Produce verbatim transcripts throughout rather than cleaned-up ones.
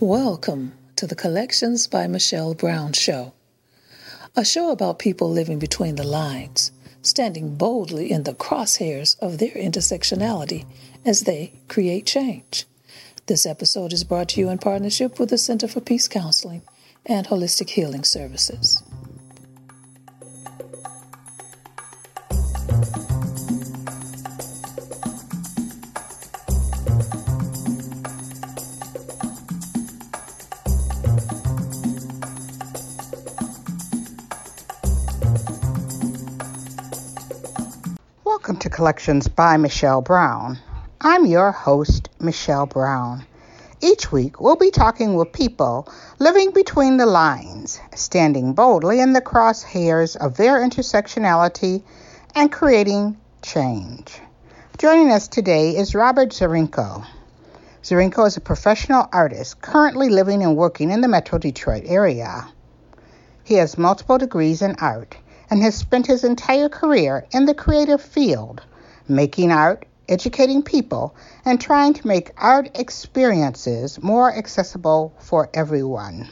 Welcome to the Collections by Michelle Brown show, a show about people living between the lines, standing boldly in the crosshairs of their intersectionality as they create change. This episode is brought to you in partnership with the Center for Peace Counseling and Holistic Healing Services. Welcome to Collections by Michelle Brown. I'm your host, Michelle Brown. Each week, we'll be talking with people living between the lines, standing boldly in the crosshairs of their intersectionality and creating change. Joining us today is Robert Zerenko. Zerenko is a professional artist currently living and working in the Metro Detroit area. He has multiple degrees in art and has spent his entire career in the creative field, making art, educating people, and trying to make art experiences more accessible for everyone.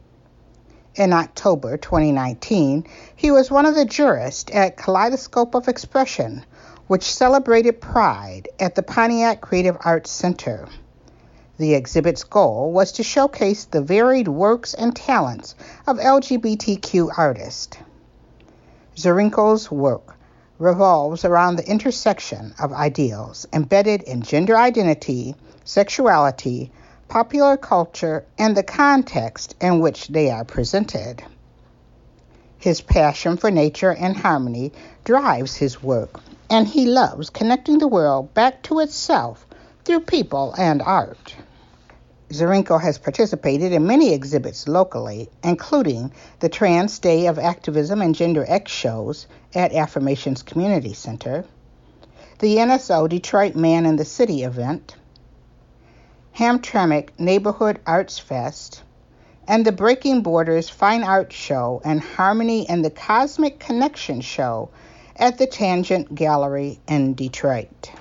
In October twenty nineteen, he was one of the jurists at Kaleidoscope of Expression, which celebrated Pride at the Pontiac Creative Arts Center. The exhibit's goal was to showcase the varied works and talents of L G B T Q artists. Zerenko's work revolves around the intersection of ideals embedded in gender identity, sexuality, popular culture, and the context in which they are presented. His passion for nature and harmony drives his work, and he loves connecting the world back to itself through people and art. Zerenko has participated in many exhibits locally, including the Trans Day of Activism and Gender X shows at Affirmations Community Center, the N S O Detroit Man in the City event, Hamtramck Neighborhood Arts Fest, and the Breaking Borders Fine Art Show and Harmony and the Cosmic Connection show at the Tangent Gallery in Detroit.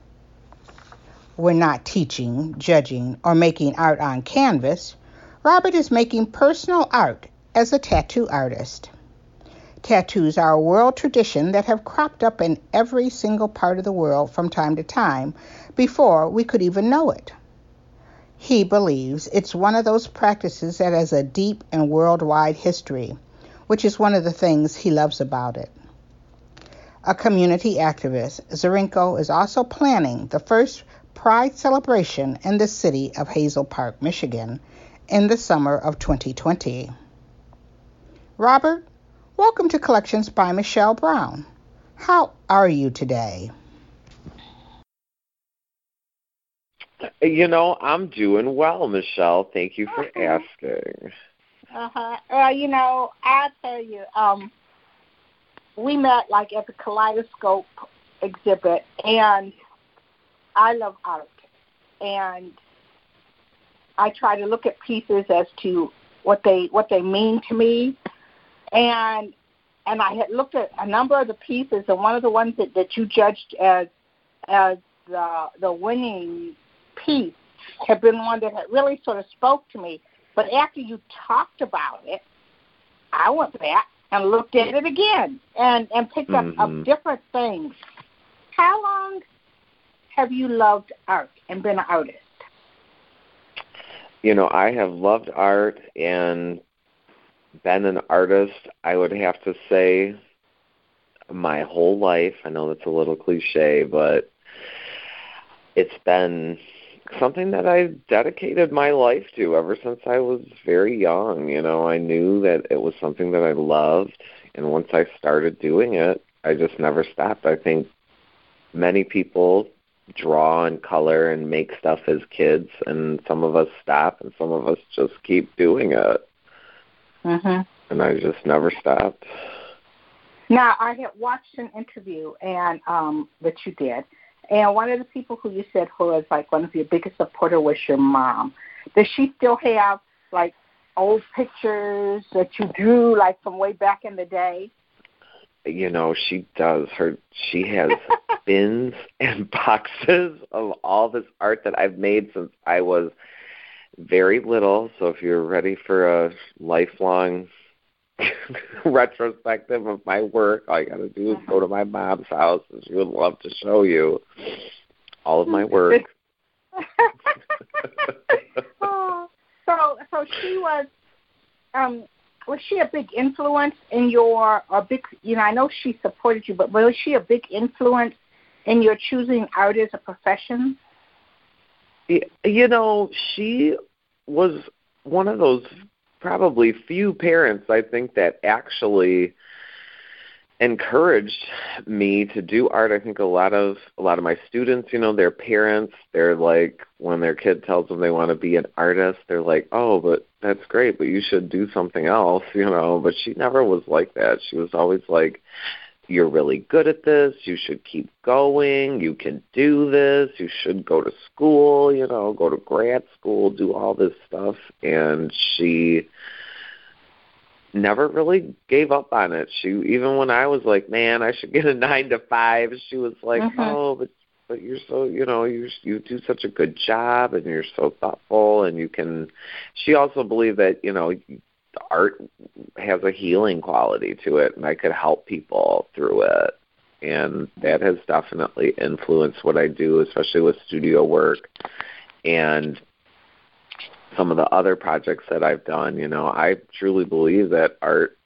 We're not teaching, judging, or making art on canvas. Robert is making personal art as a tattoo artist. Tattoos are a world tradition that have cropped up in every single part of the world from time to time before we could even know it. He believes it's one of those practices that has a deep and worldwide history, which is one of the things he loves about it. A community activist, Zerenko is also planning the first Pride celebration in the city of Hazel Park, Michigan, in the summer of twenty twenty. Robert, welcome to Collections by Michelle Brown. How are you today? You know, I'm doing well, Michelle. Thank you for uh-huh. asking. Uh-huh. Uh, you know, I tell you, um, we met like at the Kaleidoscope exhibit, and I love art, and I try to look at pieces as to what they what they mean to me, and and I had looked at a number of the pieces, and one of the ones that, that you judged as as the the winning piece had been one that had really sort of spoke to me. But after you talked about it, I went back and looked at it again and, and picked mm-hmm. up, up different things. How long have you loved art and been an artist? You know, I have loved art and been an artist, I would have to say, my whole life. I know that's a little cliche, but it's been something that I've dedicated my life to ever since I was very young. You know, I knew that it was something that I loved, and once I started doing it, I just never stopped. I think many people draw and color and make stuff as kids, and some of us stop and some of us just keep doing it. Mm-hmm. And I just never stopped. Now, I had watched an interview and um, that you did, and one of the people who you said who was like one of your biggest supporters was your mom. Does she still have like old pictures that you drew like from way back in the day? You know, she does. Her she has bins and boxes of all this art that I've made since I was very little. So if you're ready for a lifelong retrospective of my work, all you got to do is go to my mom's house, and she would love to show you all of my work. oh, so, so she was. Um, was she a big influence in your, a big, you know, I know she supported you, but was she a big influence in your choosing art as a profession? You know, she was one of those probably few parents, I think, that actually encouraged me to do art. I think a lot of a lot of my students, you know, their parents, they're like, when their kid tells them they want to be an artist, they're like, oh, but that's great, but you should do something else, you know. But she never was like that. She was always like, you're really good at this, you should keep going, you can do this, you should go to school, you know, go to grad school, do all this stuff. And she never really gave up on it. She, even when I was like, man, I should get a nine to five, she was like, mm-hmm. oh, but but you're so, you know, you you do such a good job, and you're so thoughtful, and you can. She also believed that, you know, art has a healing quality to it, and I could help people through it. And that has definitely influenced what I do, especially with studio work and some of the other projects that I've done. You know, I truly believe that art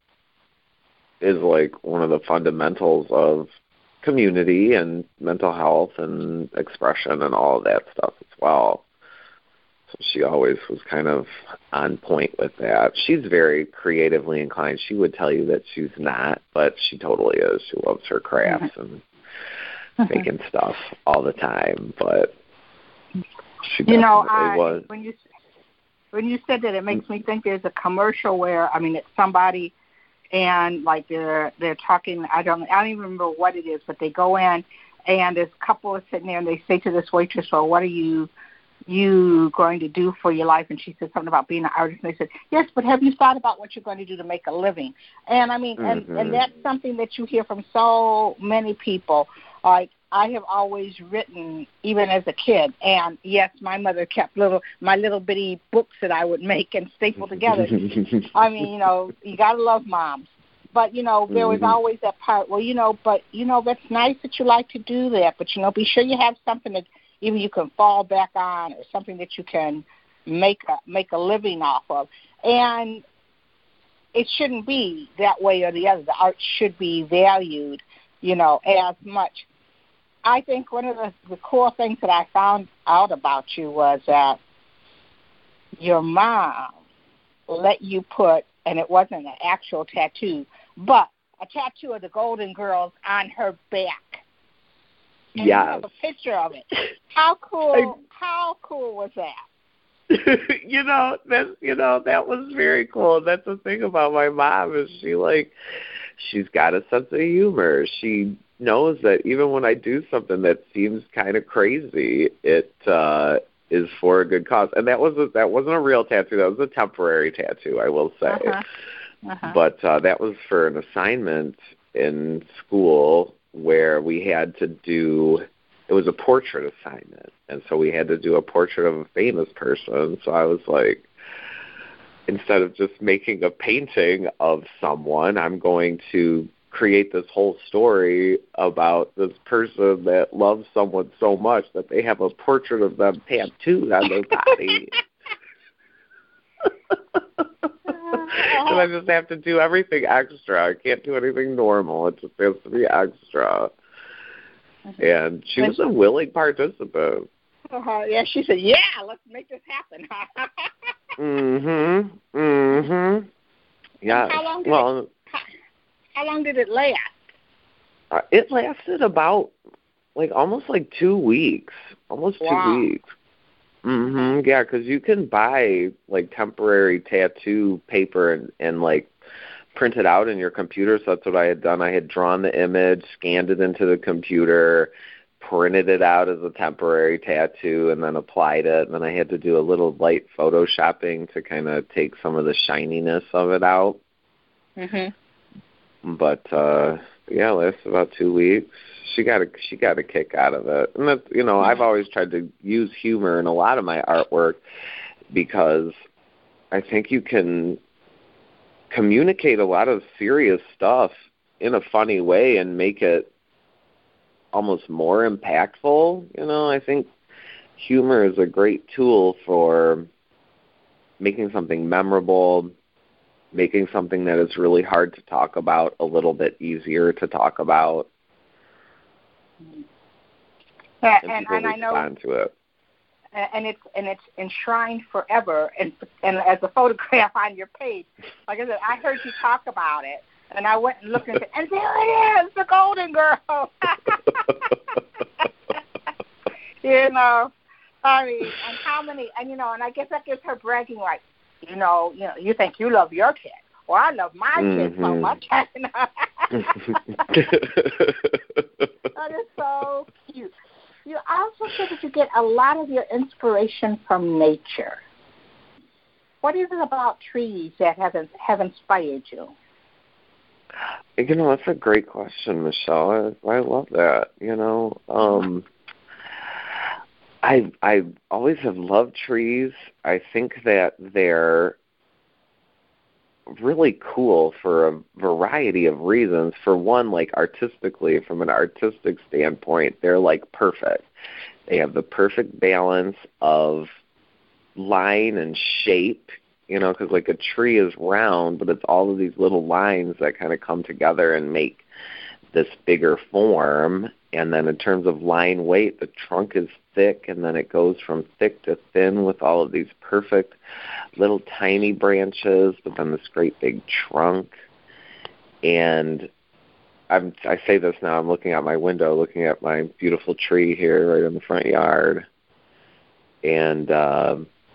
is like one of the fundamentals of community and mental health and expression and all of that stuff as well. So she always was kind of on point with that. She's very creatively inclined. She would tell you that she's not, but she totally is. She loves her crafts and making stuff all the time. But she definitely you know, I, was. When you when you said that, it makes me think there's a commercial where, I mean, it's somebody and like they're they're talking. I don't I don't even remember what it is, but they go in and this couple is sitting there and they say to this waitress, "Well, what are you?" you going to do for your life?" And she said something about being an artist. And they said, yes, but have you thought about what you're going to do to make a living? And I mean, mm-hmm. and, and that's something that you hear from so many people. Like, I have always written, even as a kid. And yes, my mother kept little, my little bitty books that I would make and staple together. I mean, you know, you got to love moms. But, you know, there was always that part, well, you know, but, you know, that's nice that you like to do that. But, you know, be sure you have something that even you can fall back on, or something that you can make a, make a living off of. And it shouldn't be that way or the other. The art should be valued, you know, as much. I think one of the, the cool things that I found out about you was that your mom let you put, and it wasn't an actual tattoo, but a tattoo of the Golden Girls on her back. And yeah, you have a picture of it. How cool! I, how cool was that? you know, that you know that was very cool. That's the thing about my mom, is she like she's got a sense of humor. She knows that even when I do something that seems kind of crazy, it uh, is for a good cause. And that was a, that wasn't a real tattoo. That was a temporary tattoo, I will say. Uh-huh. Uh-huh. But uh, that was for an assignment in school, where we had to do, it was a portrait assignment, and so we had to do a portrait of a famous person. So I was like, instead of just making a painting of someone, I'm going to create this whole story about this person that loves someone so much that they have a portrait of them tattooed on their body. And I just have to do everything extra. I can't do anything normal. It just has to be extra. And she was a willing participant. Uh-huh. Yeah, she said, yeah, let's make this happen. mm-hmm. Mm-hmm. Yeah. How long did well, it, how, how long did it last? Uh, it lasted about, like, almost like two weeks. Almost wow. two weeks. Mm-hmm. Yeah, because you can buy, like, temporary tattoo paper and, and, like, print it out in your computer. So that's what I had done. I had drawn the image, scanned it into the computer, printed it out as a temporary tattoo, and then applied it. And then I had to do a little light photoshopping to kind of take some of the shininess of it out. Mm-hmm. But, uh, yeah, it lasted about two weeks. She got a she got a kick out of it, and that's, you know, I've always tried to use humor in a lot of my artwork. because I think you can communicate a lot of serious stuff in a funny way and make it almost more impactful. You know, I think humor is a great tool for making something memorable, making something that is really hard to talk about a little bit easier to talk about. Yeah, and and, people and I know, respond to it. And it's and it's enshrined forever, and and as a photograph on your page. Like I said, I heard you talk about it, and I went and looked at it, and there it is, the Golden Girl. You know, I mean, and how many, and you know, and I guess that gives her bragging rights. You know, you know, you think you love your kid. Well, I love my mm-hmm. kid so much. That is so cute. You also said that you get a lot of your inspiration from nature. What is it about trees that have have inspired you? You know, that's a great question, Michelle. I, I love that. You know, um, I I always have loved trees. I think that they're really cool for a variety of reasons. For one, like artistically, from an artistic standpoint, they're like perfect. They have the perfect balance of line and shape, you know, because like a tree is round, but it's all of these little lines that kind of come together and make this bigger form. And then in terms of line weight, the trunk is thick, and then it goes from thick to thin with all of these perfect little tiny branches, but then this great big trunk. And I'm, I say this now, I'm looking out my window, looking at my beautiful tree here right in the front yard. And uh,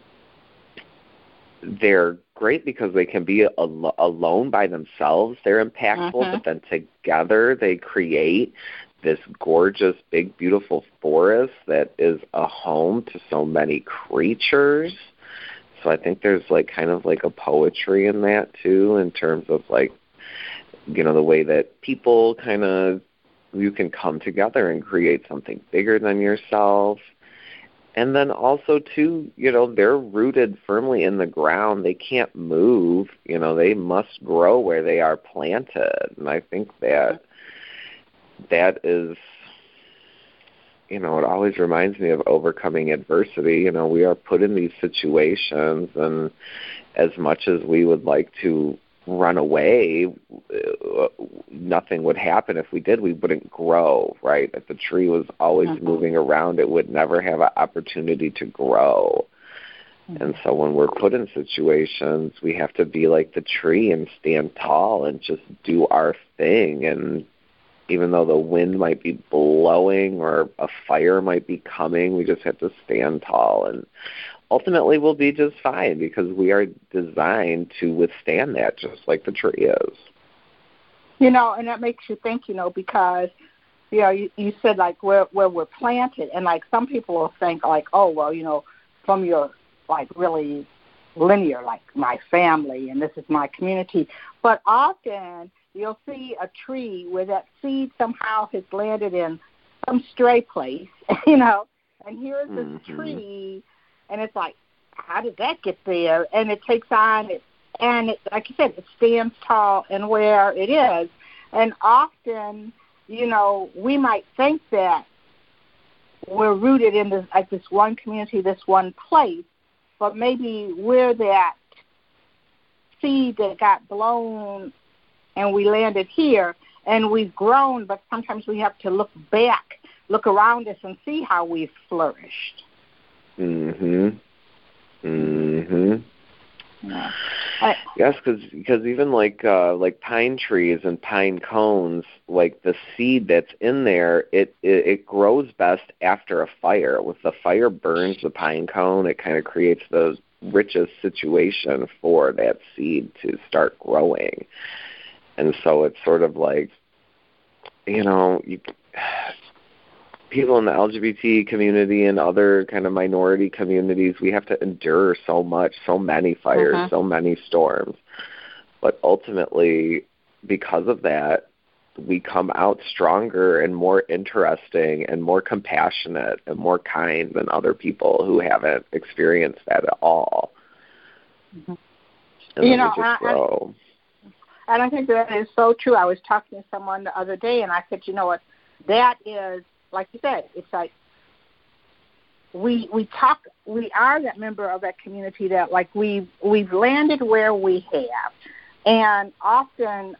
they're great because they can be al- alone by themselves. They're impactful, uh-huh. but then together they create this gorgeous, big, beautiful forest that is a home to so many creatures. So I think there's like kind of like a poetry in that too, in terms of like, you know, the way that people kind of, you can come together and create something bigger than yourself. And then also too, you know, they're rooted firmly in the ground. They can't move. You know, they must grow where they are planted. And I think that that is, you know, it always reminds me of overcoming adversity. You know, we are put in these situations, and as much as we would like to run away, uh, nothing would happen. If we did, we wouldn't grow, right? If the tree was always mm-hmm. moving around, it would never have an opportunity to grow. Mm-hmm. And so when we're put in situations, we have to be like the tree and stand tall and just do our thing. And even though the wind might be blowing or a fire might be coming, we just have to stand tall, and ultimately we'll be just fine because we are designed to withstand that, just like the tree is. You know, and that makes you think, you know, because, you know, you, you said like where where we're planted, and like some people will think like, oh, well, you know, from your like really linear, like my family and this is my community, but often you'll see a tree where that seed somehow has landed in some stray place, you know, and here's this mm-hmm. tree, and it's like, how did that get there? And it takes on, it, and it, like you said, it stands tall and where it is. And often, you know, we might think that we're rooted in this, like this one community, this one place, but maybe we're that seed that got blown and we landed here, and we've grown, but sometimes we have to look back, look around us, and see how we've flourished. Mm-hmm. Mm-hmm. Yeah. I, yes, because even like uh, like pine trees and pine cones, like the seed that's in there, it, it, it grows best after a fire. With the fire burns the pine cone, it kind of creates the richest situation for that seed to start growing. And so it's sort of like, you know, you, people in the L G B T community and other kind of minority communities, we have to endure so much, so many fires, uh-huh. so many storms. But ultimately, because of that, we come out stronger and more interesting and more compassionate and more kind than other people who haven't experienced that at all. Mm-hmm. And you then know, we just I, grow. I, and I think that is so true. I was talking to someone the other day, and I said, you know what, that is, like you said, it's like we we talk, we are that member of that community that, like, we've, we've landed where we have. And often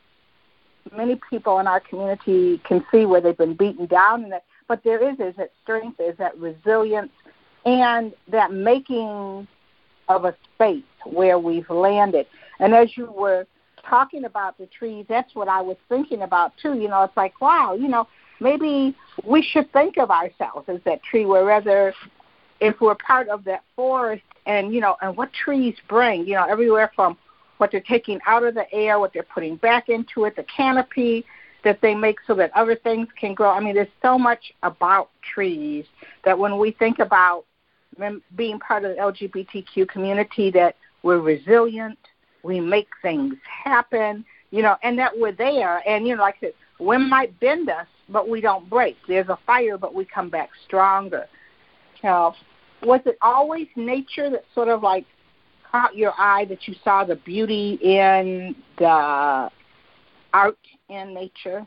many people in our community can see where they've been beaten down, and that, but there is, is that strength, is that resilience, and that making of a space where we've landed. And as you were talking about the trees, that's what I was thinking about too. You know, it's like, wow, you know, maybe we should think of ourselves as that tree, where rather if we're part of that forest, and, you know, and what trees bring, you know, everywhere from what they're taking out of the air, what they're putting back into it, the canopy that they make so that other things can grow. I mean, there's so much about trees that when we think about being part of the L G B T Q community, that we're resilient, we make things happen, you know, and that we're there. And, you know, like I said, wind might bend us, but we don't break. There's a fire, but we come back stronger. So was it always nature that sort of like caught your eye, that you saw the beauty in the art in nature?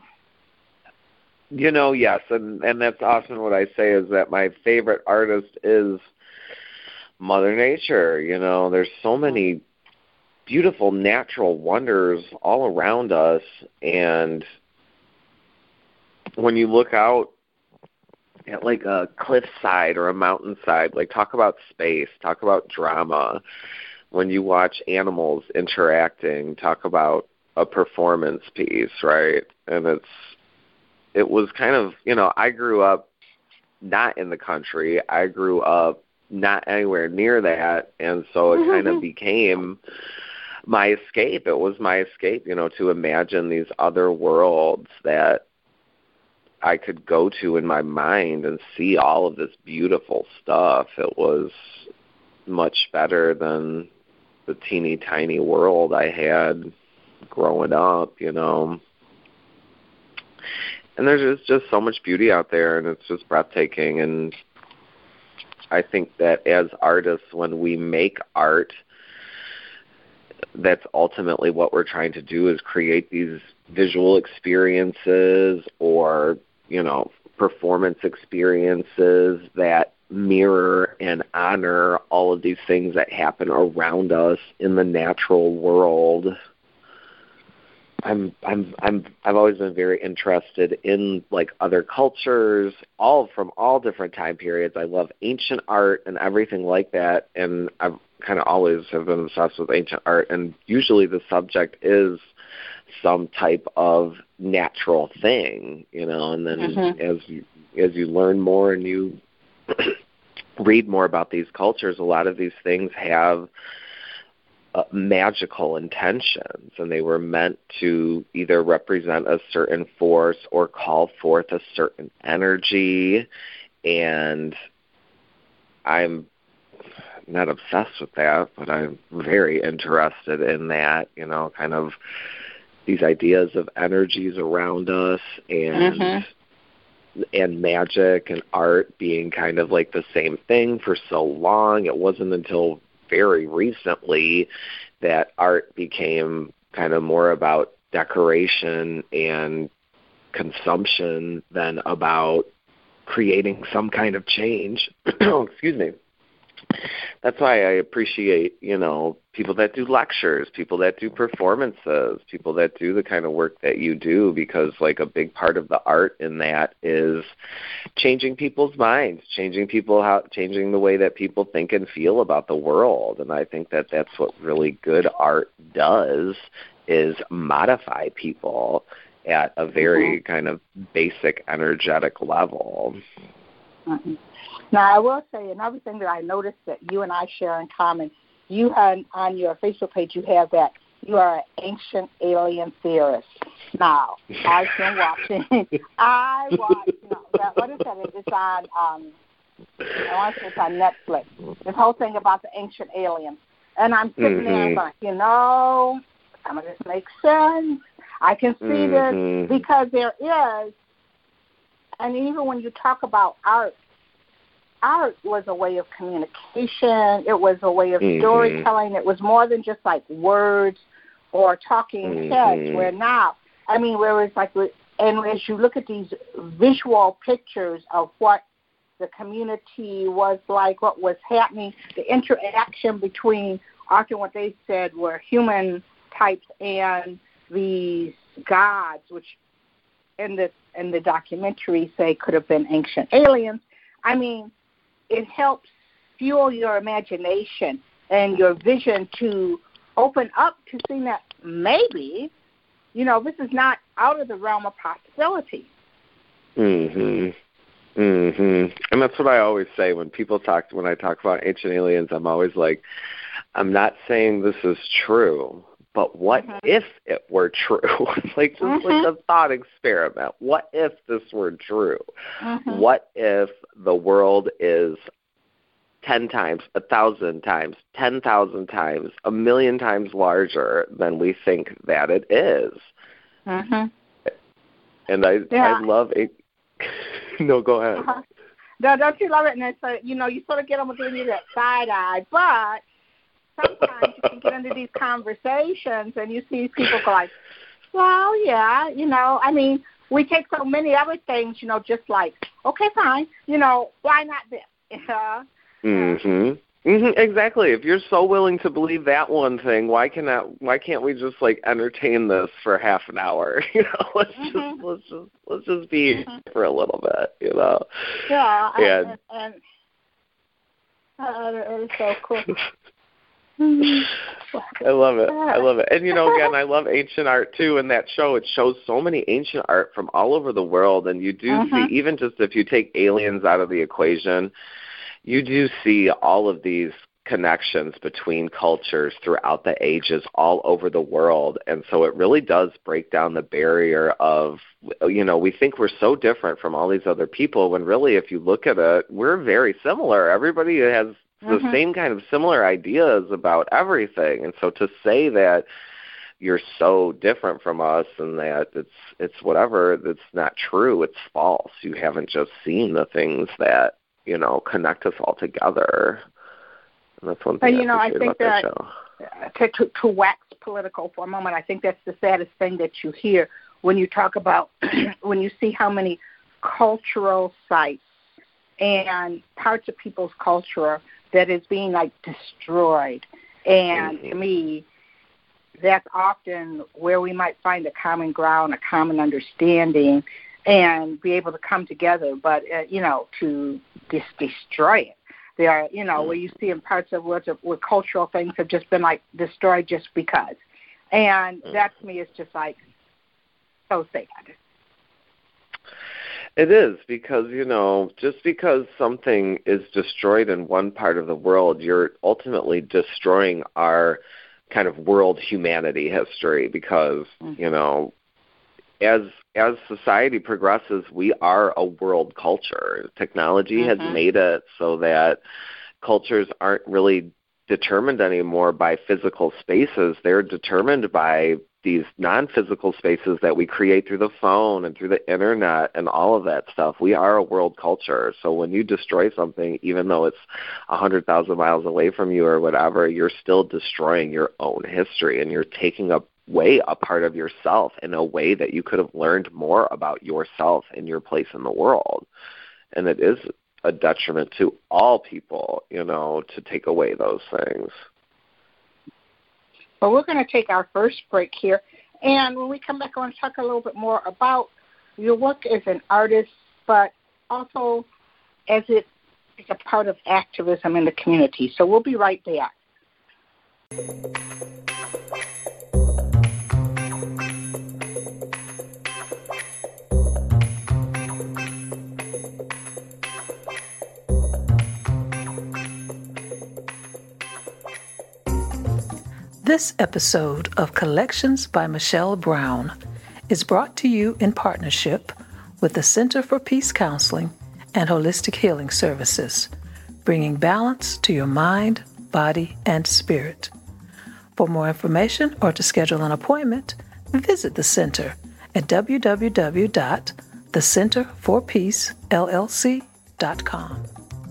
You know, yes, and, and that's often what I say, is that my favorite artist is Mother Nature. You know, there's so many beautiful natural wonders all around us, and when you look out at like a cliffside or a mountainside, like, talk about space, talk about drama. When you watch animals interacting, talk about a performance piece, right? And it's it was kind of, you know, I grew up not in the country. I grew up not anywhere near that, and so it kind of became my escape. It was my escape, you know, to imagine these other worlds that I could go to in my mind and see all of this beautiful stuff. It was much better than the teeny tiny world I had growing up, you know. And there's just, just so much beauty out there, and it's just breathtaking. And I think that as artists, when we make art, that's ultimately what we're trying to do, is create these visual experiences or, you know, performance experiences that mirror and honor all of these things that happen around us in the natural world. I'm I'm I'm I've always been very interested in like other cultures, all from all different time periods. I love ancient art and everything like that, and I've kind of always have been obsessed with ancient art, and usually the subject is some type of natural thing, you know, and then mm-hmm. as you as you learn more and you read more about these cultures, a lot of these things have uh, magical intentions, and they were meant to either represent a certain force or call forth a certain energy. And I'm not obsessed with that, but I'm very interested in that, you know, kind of these ideas of energies around us, and mm-hmm. and magic and art being kind of like the same thing for so long. It wasn't until very recently that art became kind of more about decoration and consumption than about creating some kind of change. Excuse me. That's why I appreciate, you know, people that do lectures, people that do performances, people that do the kind of work that you do, because like a big part of the art in that is changing people's minds, changing people how, changing the way that people think and feel about the world. And I think that that's what really good art does, is modify people at a very mm-hmm. kind of basic energetic level. Mm-hmm. Now, I will say another thing that I noticed that you and I share in common. You have, on your Facebook page, you have that you are an ancient alien theorist. Now, I've been watching. I watch. You know, that, what is that? It's on. Um, I want to say it's on Netflix. This whole thing about the ancient aliens, and I'm sitting mm-hmm. there, like, you know, some of this makes sense. I can see mm-hmm. this because there is, and even when you talk about art, art was a way of communication. It was a way of mm-hmm. storytelling. It was more than just like words or talking mm-hmm. heads. Where now, I mean, where it's like, and as you look at these visual pictures of what the community was like, what was happening, the interaction between often what they said were human types and these gods, which in the in the documentary say could have been ancient aliens. I mean, it helps fuel your imagination and your vision to open up to seeing that maybe, you know, this is not out of the realm of possibility. Mhm. Mhm. And that's what I always say when people talk when I talk about ancient aliens. I'm always like, I'm not saying this is true, but what mm-hmm. if it were true? Like just mm-hmm. like a thought experiment. What if this were true? Mm-hmm. What if the world is ten times, a thousand times, ten thousand times, a million times larger than we think that it is? Mm-hmm. And I, yeah. I love it. No, go ahead. Uh-huh. No, don't you love it? And it's like, you know, you sort of get them giving you that side eye, but sometimes you can get into these conversations and you see people go like, well, yeah, you know, I mean, we take so many other things, you know, just like, okay, fine, you know, why not this? Yeah. Mhm. Mhm. Exactly. If you're so willing to believe that one thing, why cannot? Why can't we just like entertain this for half an hour? You know, let's mm-hmm. just let's just let's just be mm-hmm. for a little bit. You know. Yeah. And, and, and uh, it is so cool. I love it. I love it. And, you know, again, I love ancient art, too. In that show, it shows so many ancient art from all over the world. And you do mm-hmm. see, even just if you take aliens out of the equation, you do see all of these connections between cultures throughout the ages all over the world. And so it really does break down the barrier of, you know, we think we're so different from all these other people when really, if you look at it, we're very similar. Everybody has the mm-hmm. same kind of similar ideas about everything. And so to say that you're so different from us and that it's it's whatever, that's not true. It's false. You haven't just seen the things that, you know, connect us all together. And that's one thing and, you I know, I appreciate think about that, that show. To, to, to wax political for a moment, I think that's the saddest thing that you hear when you talk about, when you see how many cultural sites and parts of people's culture that is being, like, destroyed. And mm-hmm. to me, that's often where we might find a common ground, a common understanding, and be able to come together. But, uh, you know, to just destroy it. There are, you know, mm-hmm. where you see in parts of where, where cultural things have just been, like, destroyed just because. And mm-hmm. that, to me, is just, like, so sad. It is because, you know, just because something is destroyed in one part of the world, you're ultimately destroying our kind of world humanity history because, mm-hmm. you know, as as society progresses, we are a world culture. Technology mm-hmm. has made it so that cultures aren't really determined anymore by physical spaces. They're determined by these non-physical spaces that we create through the phone and through the internet and all of that stuff. We are a world culture. So when you destroy something, even though it's one hundred thousand miles away from you or whatever, you're still destroying your own history and you're taking away a part of yourself in a way that you could have learned more about yourself and your place in the world. And it is a detriment to all people, you know, to take away those things. Well, we're going to take our first break here. And when we come back, I want to talk a little bit more about your work as an artist, but also as it is a part of activism in the community. So we'll be right back. This episode of Collections by Michelle Brown is brought to you in partnership with the Center for Peace Counseling and Holistic Healing Services, bringing balance to your mind, body, and spirit. For more information or to schedule an appointment, visit the Center at w w w dot the center for peace l l c dot com.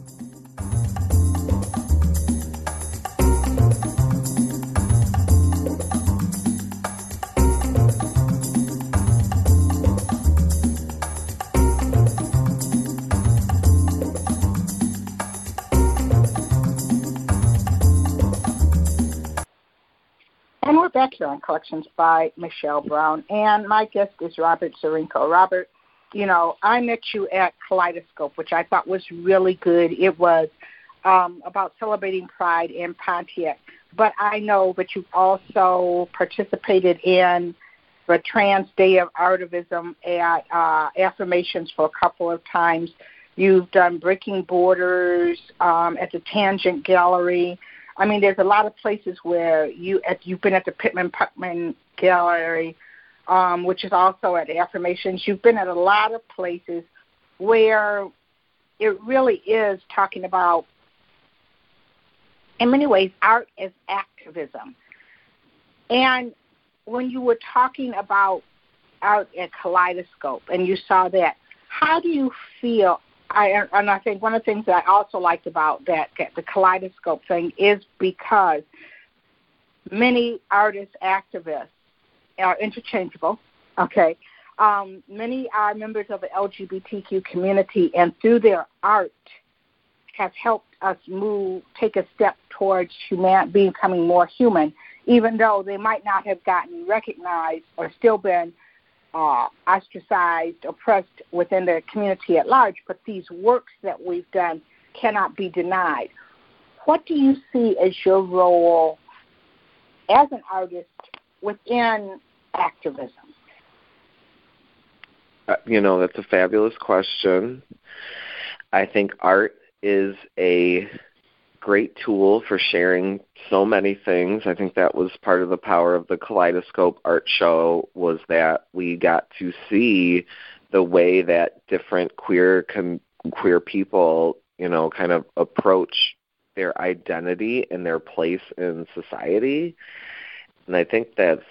And we're back here on Collections by Michelle Brown, and my guest is Robert Zarinko. Robert, you know, I met you at Kaleidoscope, which I thought was really good. It was um, about celebrating Pride in Pontiac, but I know that you've also participated in the Trans Day of Artivism at uh, Affirmations for a couple of times. You've done Breaking Borders um, at the Tangent Gallery. I mean, there's a lot of places where you at, you've been at the Pittman Puckman Gallery, um, which is also at Affirmations. You've been at a lot of places where it really is talking about, in many ways, art as activism. And when you were talking about art at Kaleidoscope and you saw that, how do you feel? I, and I think one of the things that I also liked about that, the Kaleidoscope thing, is because many artists, activists are interchangeable, okay? Um, many are members of the L G B T Q community, and through their art have helped us move, take a step towards human, becoming more human, even though they might not have gotten recognized or still been Uh, ostracized, oppressed within the community at large, but these works that we've done cannot be denied. What do you see as your role as an artist within activism? Uh, you know, that's a fabulous question. I think art is a great tool for sharing so many things. I think that was part of the power of the Kaleidoscope Art Show, was that we got to see the way that different queer com- queer people, you know, kind of approach their identity and their place in society. And I think that's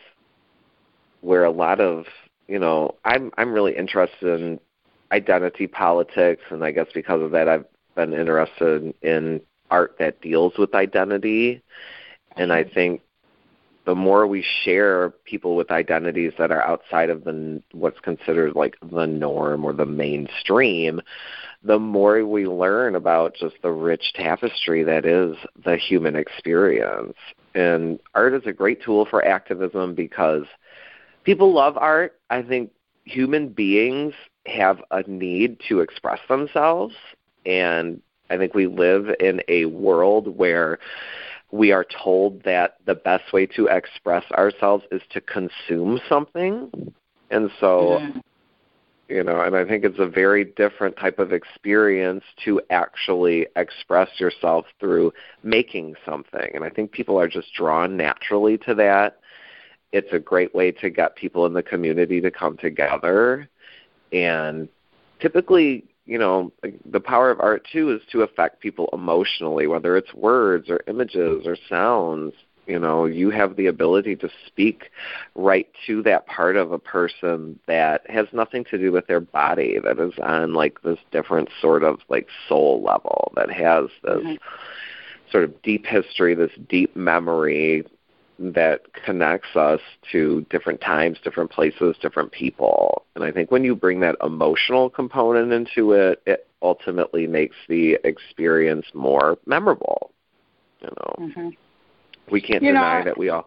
where a lot of, you know, I'm I'm really interested in identity politics, and I guess because of that I've been interested in art that deals with identity. And I think the more we share people with identities that are outside of the what's considered like the norm or the mainstream, the more we learn about just the rich tapestry that is the human experience. And art is a great tool for activism because people love art. I think human beings have a need to express themselves, and I think we live in a world where we are told that the best way to express ourselves is to consume something. And so, mm-hmm. you know, and I think it's a very different type of experience to actually express yourself through making something. And I think people are just drawn naturally to that. It's a great way to get people in the community to come together. And typically, you know, the power of art, too, is to affect people emotionally, whether it's words or images or sounds. You know, you have the ability to speak right to that part of a person that has nothing to do with their body, that is on, like, this different sort of, like, soul level, that has this mm-hmm. sort of deep history, this deep memory that connects us to different times, different places, different people. And I think when you bring that emotional component into it, it ultimately makes the experience more memorable. You know, mm-hmm. we can't you deny know, that we all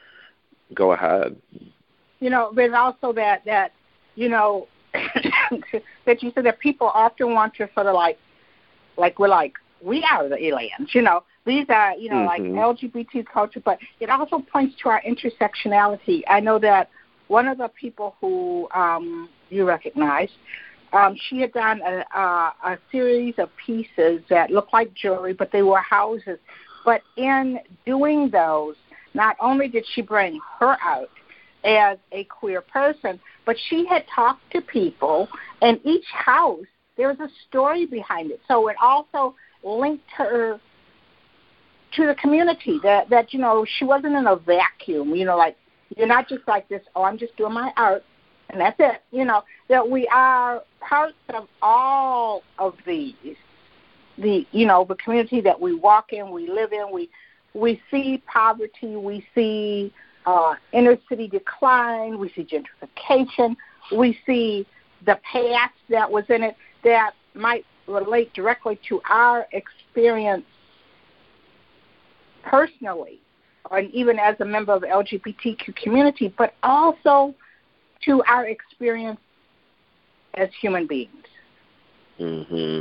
go ahead. You know, there's also that, that you know, that you said that people often want to sort of like, like we're like, we are the aliens, you know. These are, you know, mm-hmm. like L G B T culture, but it also points to our intersectionality. I know that one of the people who um, you recognize, um, she had done a, a, a series of pieces that looked like jewelry, but they were houses. But in doing those, not only did she bring her out as a queer person, but she had talked to people, and each house, there was a story behind it. So it also linked her to the community, that, that, you know, she wasn't in a vacuum, you know, like You're not just like this, oh, I'm just doing my art, and that's it. You know, that we are parts of all of these. The, you know, the community that we walk in, we live in, we we see poverty, we see uh, inner city decline, we see gentrification, we see the past that was in it that might relate directly to our experience personally, and even as a member of the L G B T Q community, but also to our experience as human beings. Mhm.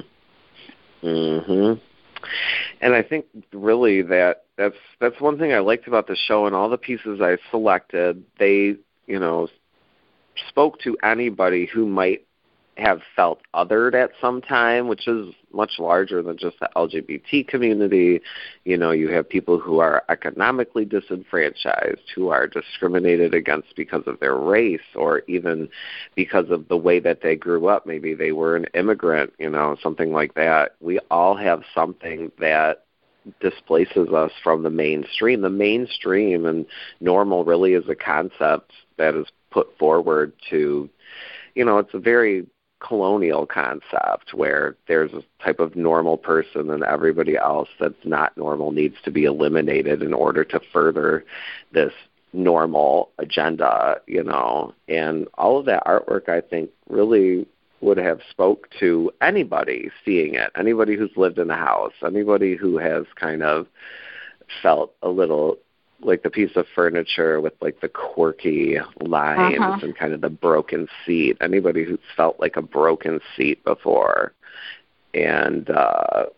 Mhm. And I think really that that's that's one thing I liked about the show, and all the pieces I selected, they, you know, spoke to anybody who might have felt othered at some time, which is much larger than just the L G B T community. You know, you have people who are economically disenfranchised, who are discriminated against because of their race or even because of the way that they grew up. Maybe they were an immigrant, you know, something like that. We all have something that displaces us from the mainstream. The mainstream and normal really is a concept that is put forward to, you know, it's a very colonial concept where there's a type of normal person and everybody else that's not normal needs to be eliminated in order to further this normal agenda, you know. And all of that artwork, I think, really would have spoke to anybody seeing it, anybody who's lived in a house, anybody who has kind of felt a little like the piece of furniture with like the quirky lines uh-huh. and kind of the broken seat. Anybody who's felt like a broken seat before. And uh,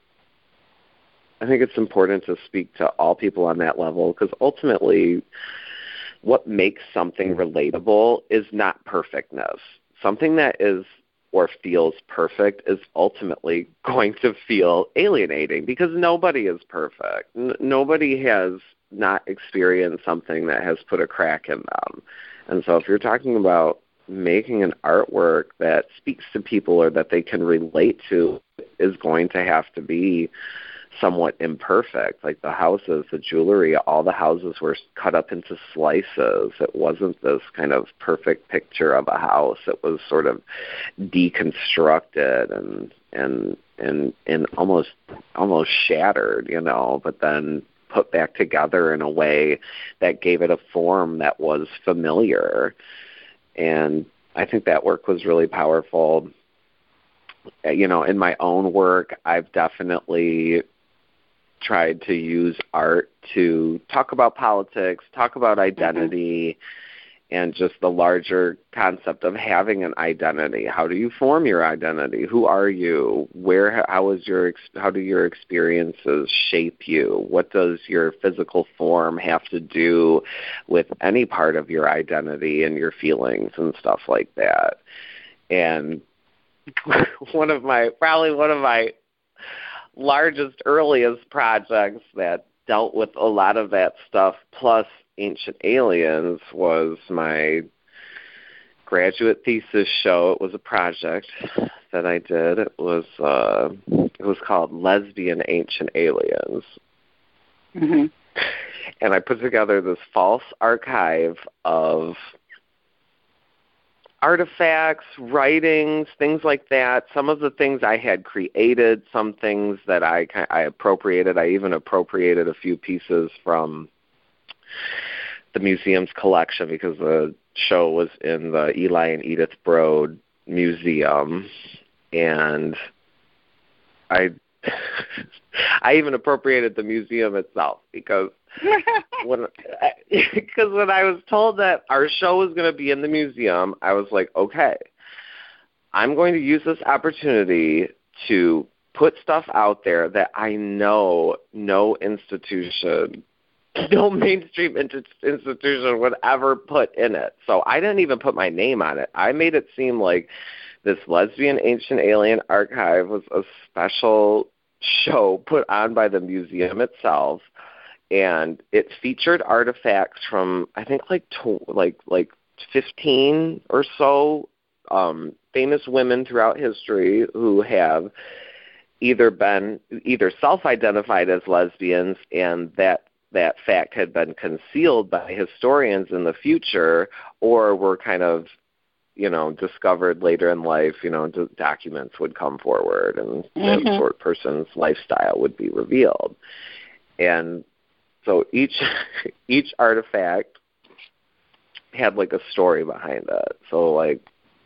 I think it's important to speak to all people on that level, because ultimately what makes something relatable is not perfectness. Something that is or feels perfect is ultimately going to feel alienating, because nobody is perfect. N- nobody has not experienced something that has put a crack in them. And so if you're talking about making an artwork that speaks to people or that they can relate to, is going to have to be somewhat imperfect. Like the houses, the jewelry, all the houses were cut up into slices. It wasn't this kind of perfect picture of a house. It was sort of deconstructed and and and and almost almost shattered, you know, but then put back together in a way that gave it a form that was familiar. And I think that work was really powerful. You know, in my own work, I've definitely tried to use art to talk about politics, talk about identity, mm-hmm. and just the larger concept of having an identity. How do you form your identity? Who are you? Where? How is your? How do your experiences shape you? What does your physical form have to do with any part of your identity and your feelings and stuff like that? And one of my, probably one of my largest, earliest projects that dealt with a lot of that stuff, plus Ancient Aliens, was my graduate thesis show. It was a project that I did. It was uh, it was called Lesbian Ancient Aliens. Mm-hmm. And I put together this false archive of artifacts, writings, things like that. Some of the things I had created, some things that I, I appropriated. I even appropriated a few pieces from the museum's collection, because the show was in the Eli and Edith Broad Museum. And I I even appropriated the museum itself, because when because when I was told that our show was going to be in the museum, I was like, okay, I'm going to use this opportunity to put stuff out there that I know no institution, no mainstream institution would ever put in it. So I didn't even put my name on it. I made it seem like this Lesbian Ancient Alien Archive was a special show put on by the museum itself, and it featured artifacts from, I think, like to, like like fifteen or so um, famous women throughout history who have either been either self-identified as lesbians, and that that fact had been concealed by historians in the future, or were kind of, you know, discovered later in life. You know, d- documents would come forward, and mm-hmm. that sort of person's lifestyle would be revealed. And so each each artifact had like a story behind it. So like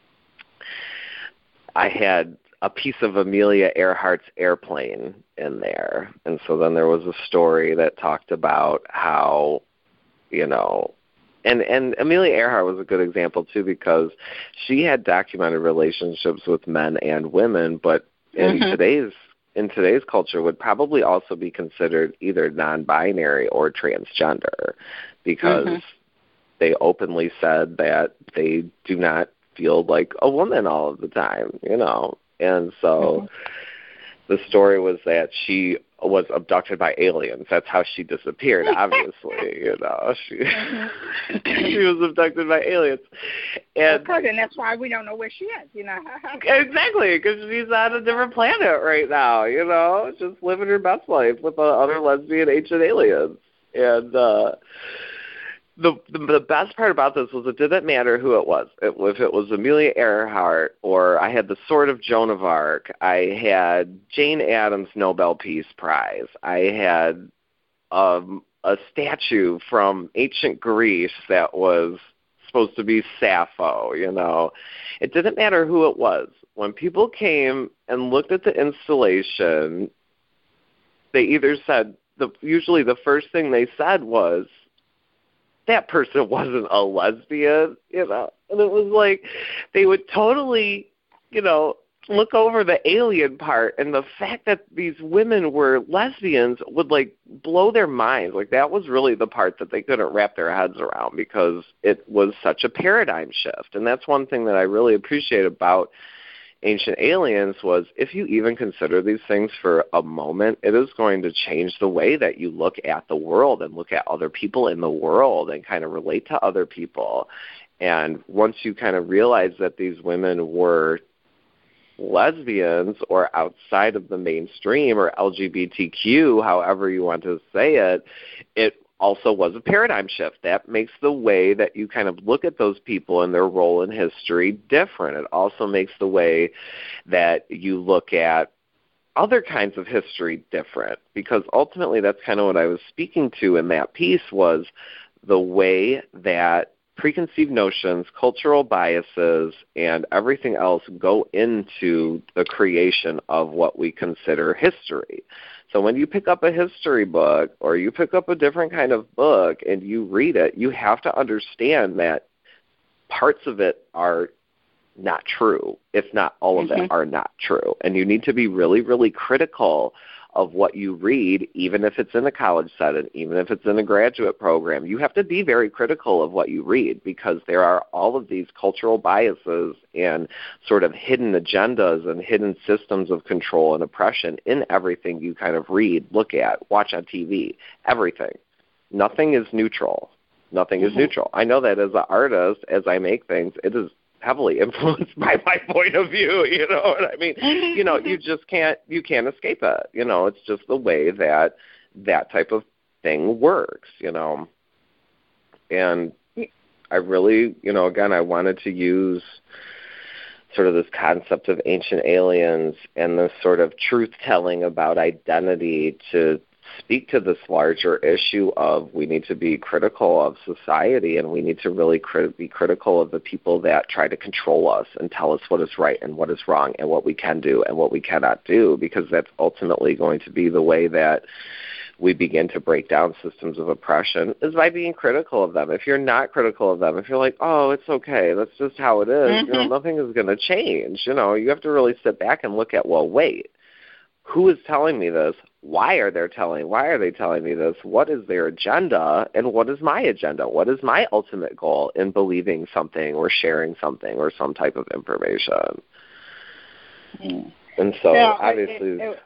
I had a piece of Amelia Earhart's airplane in there. And so then there was a story that talked about how, you know, and, and Amelia Earhart was a good example too, because she had documented relationships with men and women, but in mm-hmm. today's in today's culture would probably also be considered either non-binary or transgender, because mm-hmm. they openly said that they do not feel like a woman all of the time, you know. And so mm-hmm. the story was that she was abducted by aliens. That's how she disappeared, obviously, you know. She mm-hmm. she was abducted by aliens. And, well, and that's why we don't know where she is, you know. Exactly, because she's on a different planet right now, you know, just living her best life with the other lesbian ancient aliens. And uh The, the the best part about this was it didn't matter who it was. It, if it was Amelia Earhart, or I had the Sword of Joan of Arc, I had Jane Addams Nobel Peace Prize, I had um, a statue from ancient Greece that was supposed to be Sappho, you know. It didn't matter who it was. When people came and looked at the installation, they either said, the usually the first thing they said was, that person wasn't a lesbian, you know. And it was like they would totally, you know, look over the alien part, and the fact that these women were lesbians would, like, blow their minds. Like, that was really the part that they couldn't wrap their heads around, because it was such a paradigm shift. And that's one thing that I really appreciate about Ancient Aliens was, if you even consider these things for a moment, it is going to change the way that you look at the world and look at other people in the world and kind of relate to other people. And once you kind of realize that these women were lesbians or outside of the mainstream, or L G B T Q, however you want to say it, it also was a paradigm shift. That makes the way that you kind of look at those people and their role in history different. It also makes the way that you look at other kinds of history different, because ultimately that's kind of what I was speaking to in that piece, was the way that preconceived notions, cultural biases, and everything else go into the creation of what we consider history. So when you pick up a history book, or you pick up a different kind of book and you read it, you have to understand that parts of it are not true, if not all of mm-hmm. it are not true. And you need to be really, really critical of what you read, even if it's in a college setting, even if it's in a graduate program. You have to be very critical of what you read, because there are all of these cultural biases and sort of hidden agendas and hidden systems of control and oppression in everything you kind of read, look at, watch on T V, everything. Nothing is neutral. Nothing mm-hmm. is neutral. I know that as an artist, as I make things, it is heavily influenced by my point of view, you know what I mean? You know, you just can't, you can't escape it. You know, it's just the way that that type of thing works, you know. And I really, you know, again, I wanted to use sort of this concept of ancient aliens and this sort of truth-telling about identity to speak to this larger issue of, we need to be critical of society, and we need to really crit- be critical of the people that try to control us and tell us what is right and what is wrong and what we can do and what we cannot do, because that's ultimately going to be the way that we begin to break down systems of oppression, is by being critical of them. If you're not critical of them, if you're like, oh, it's okay, that's just how it is, mm-hmm. you know, nothing is going to change. You know, you have to really sit back and look at, well, wait, who is telling me this? Why are they telling? Why are they telling me this? What is their agenda, and what is my agenda? What is my ultimate goal in believing something or sharing something or some type of information? Mm. And so, yeah, obviously, it, it,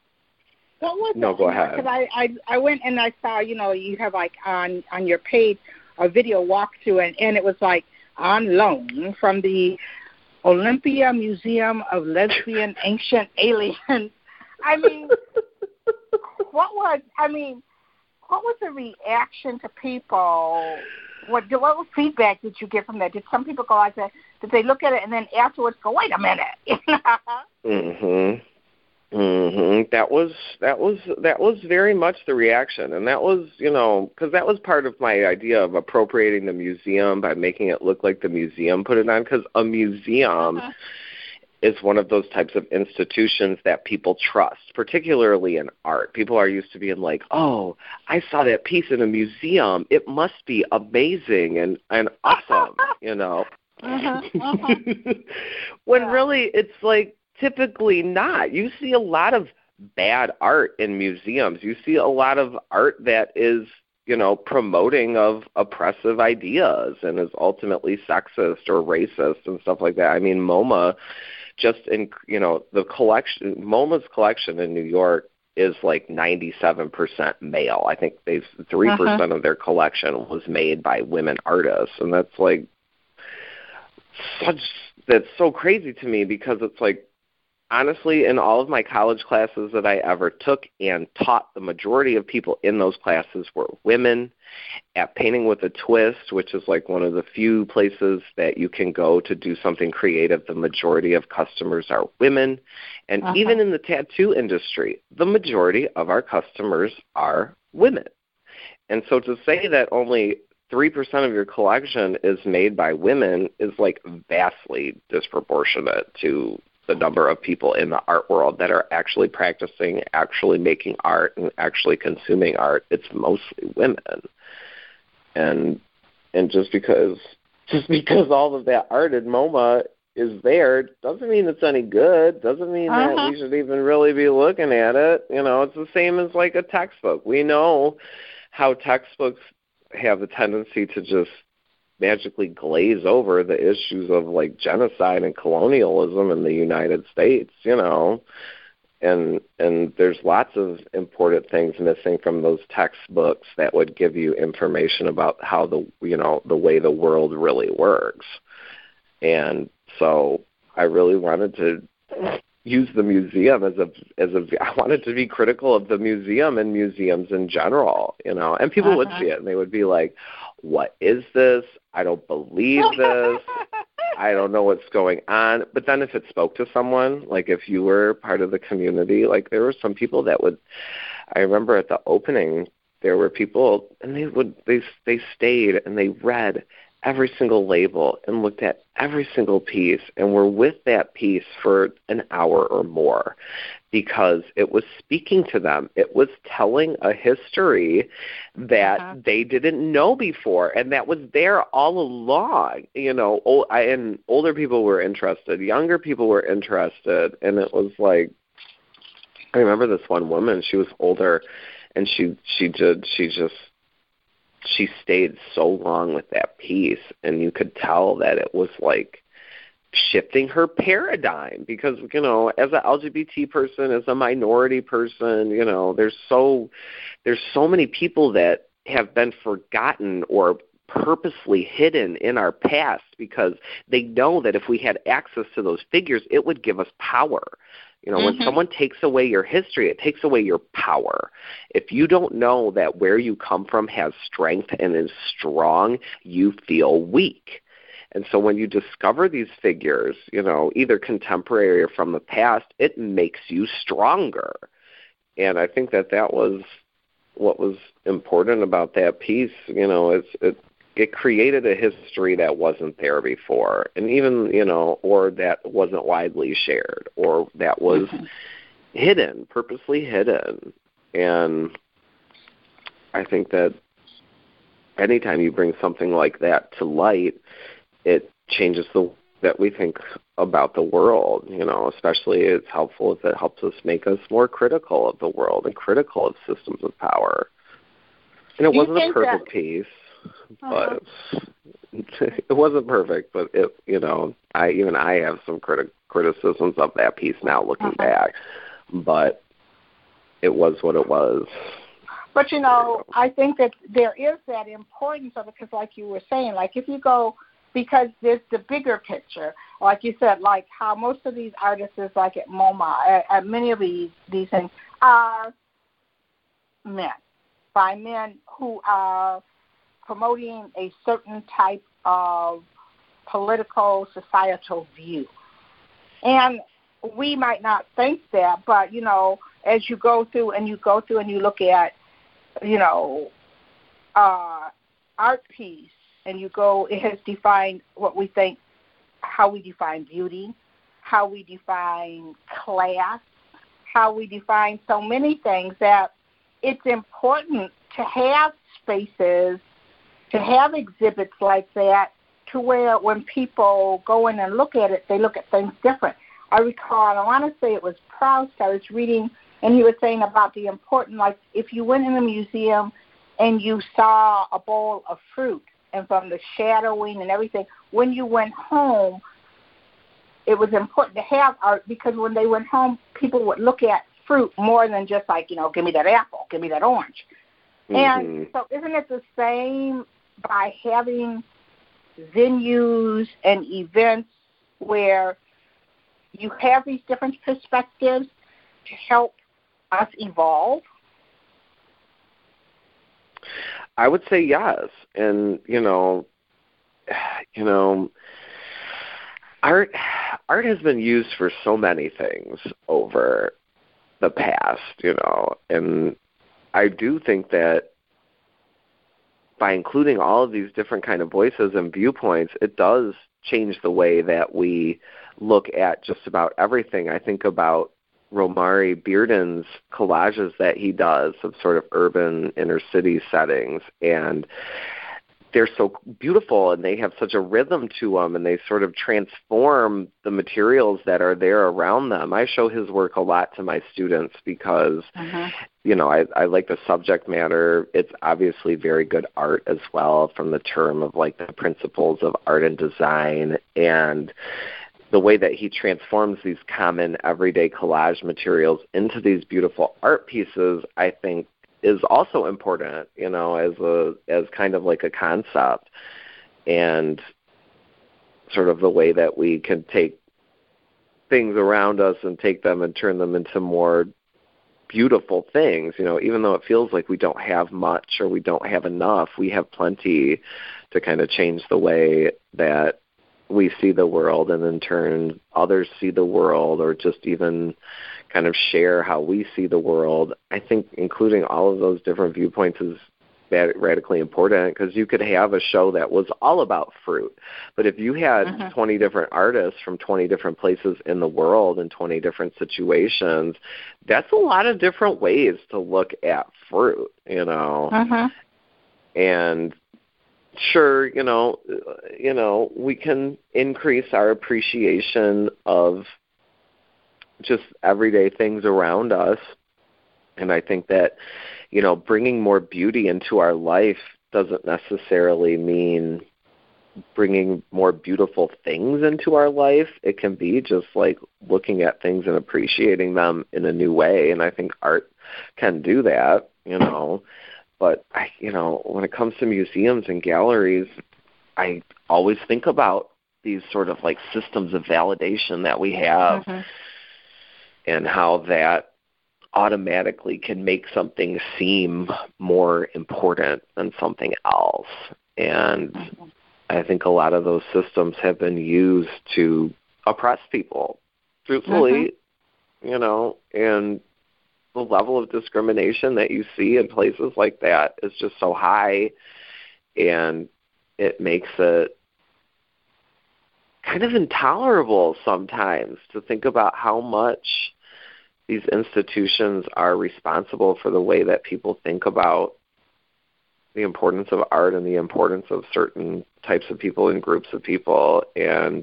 so no, go ahead. Because I, I I went and I saw, you know, you have like on on your page a video walkthrough, and and it was like on loan from the Olympia Museum of Lesbian Ancient Aliens. I mean, what was, I mean, what was the reaction to people? What what feedback did you get from that? Did some people go out there, did they look at it and then afterwards go, wait a minute? mhm. Mhm. That was that was that was very much the reaction, and that was, you know, because that was part of my idea of appropriating the museum by making it look like the museum put it on. Because a museum uh-huh. is one of those types of institutions that people trust, particularly in art. People are used to being like, "Oh, I saw that piece in a museum. It must be amazing and and awesome," you know. Uh-huh. Uh-huh. When yeah. really it's like, typically not. You see a lot of bad art in museums. You see a lot of art that is, you know, promoting of oppressive ideas and is ultimately sexist or racist and stuff like that. I mean, MoMA, just in, you know, the collection, MoMA's collection in New York is like ninety-seven percent male. I think they've three percent uh-huh. of their collection was made by women artists. And that's like such, that's so crazy to me, because it's like, honestly, in all of my college classes that I ever took and taught, the majority of people in those classes were women. At Painting with a Twist, which is like one of the few places that you can go to do something creative, the majority of customers are women. And uh-huh. even in the tattoo industry, the majority of our customers are women. And so to say that only three percent of your collection is made by women is like vastly disproportionate to the number of people in the art world that are actually practicing, actually making art, and actually consuming art. It's mostly women. And and just because just because all of that art in MoMA is there doesn't mean it's any good, doesn't mean uh-huh. that we should even really be looking at it. You know, it's the same as like a textbook. We know how textbooks have a tendency to just magically glaze over the issues of like genocide and colonialism in the United States, you know, and and there's lots of important things missing from those textbooks that would give you information about how the, you know, the way the world really works. And so I really wanted to use the museum as a as a I wanted to be critical of the museum and museums in general, you know, and people uh-huh. would see it and they would be like, what is this? I don't believe this. I don't know what's going on. But then if it spoke to someone, like if you were part of the community, like there were some people that would, I remember at the opening, there were people and they would, they, they stayed and they read every single label and looked at every single piece and were with that piece for an hour or more because it was speaking to them. It was telling a history that uh-huh. they didn't know before and that was there all along. You know, old, I, and older people were interested, younger people were interested, and it was like, I remember this one woman, she was older, and she she did she just she stayed so long with that piece, and you could tell that it was like shifting her paradigm because, you know, as an L G B T person, as a minority person, you know, there's so there's so many people that have been forgotten or purposely hidden in our past because they know that if we had access to those figures, it would give us power. You know, mm-hmm. when someone takes away your history, it takes away your power. If you don't know that where you come from has strength and is strong, you feel weak. And so when you discover these figures, you know, either contemporary or from the past, it makes you stronger. And I think that that was what was important about that piece. You know, it's, it it created a history that wasn't there before, and even, you know, or that wasn't widely shared, or that was mm-hmm. hidden, purposely hidden. And I think that anytime you bring something like that to light, it changes the that we think about the world, you know, especially it's helpful if it helps us make us more critical of the world and critical of systems of power. And it Do wasn't a perfect that, piece, uh-huh. but it wasn't perfect, but it, you know, I even I have some criti- criticisms of that piece now looking uh-huh. back, but it was what it was. But, you know, I think that there is that importance of it because, like you were saying, like if you go, because there's the bigger picture, like you said, like how most of these artists, like at MoMA, at, at many of these, these things, are men. by men who are promoting a certain type of political, societal view. And we might not think that, but, you know, as you go through and you go through and you look at, you know, uh, art piece, and you go, it has defined what we think, how we define beauty, how we define class, how we define so many things, that it's important to have spaces, to have exhibits like that, to where when people go in and look at it, they look at things different. I recall, I want to say it was Proust, I was reading, and he was saying about the important, like if you went in a museum and you saw a bowl of fruit, and from the shadowing and everything, when you went home, it was important to have art, because when they went home, people would look at fruit more than just like, you know, give me that apple, give me that orange. Mm-hmm. And so isn't it the same by having venues and events where you have these different perspectives to help us evolve? I would say yes. And, you know, you know, art art has been used for so many things over the past, you know, and I do think that by including all of these different kind of voices and viewpoints, it does change the way that we look at just about everything. I think about Romare Bearden's collages that he does of sort of urban inner city settings, and they're so beautiful and they have such a rhythm to them, and they sort of transform the materials that are there around them. I show his work a lot to my students because, uh-huh. you know, I, I like the subject matter. It's obviously very good art as well, from the term of like the principles of art and design, and the way that he transforms these common everyday collage materials into these beautiful art pieces, I think, is also important, you know, as a as kind of like a concept, and sort of the way that we can take things around us and take them and turn them into more beautiful things. You know, even though it feels like we don't have much or we don't have enough, we have plenty to kind of change the way that we see the world, and in turn others see the world, or just even kind of share how we see the world. I think including all of those different viewpoints is radically important, because you could have a show that was all about fruit, but if you had uh-huh. twenty different artists from twenty different places in the world in twenty different situations, that's a lot of different ways to look at fruit, you know. Uh-huh. And sure, you know, you know, we can increase our appreciation of just everyday things around us. And I think that, you know, bringing more beauty into our life doesn't necessarily mean bringing more beautiful things into our life. It can be just like looking at things and appreciating them in a new way. And I think art can do that, you know. But, I, you know, when it comes to museums and galleries, I always think about these sort of like systems of validation that we have, mm-hmm. and how that automatically can make something seem more important than something else. And mm-hmm. I think a lot of those systems have been used to oppress people, truthfully, mm-hmm. you know, and the level of discrimination that you see in places like that is just so high, and it makes it kind of intolerable sometimes to think about how much these institutions are responsible for the way that people think about the importance of art and the importance of certain types of people and groups of people. And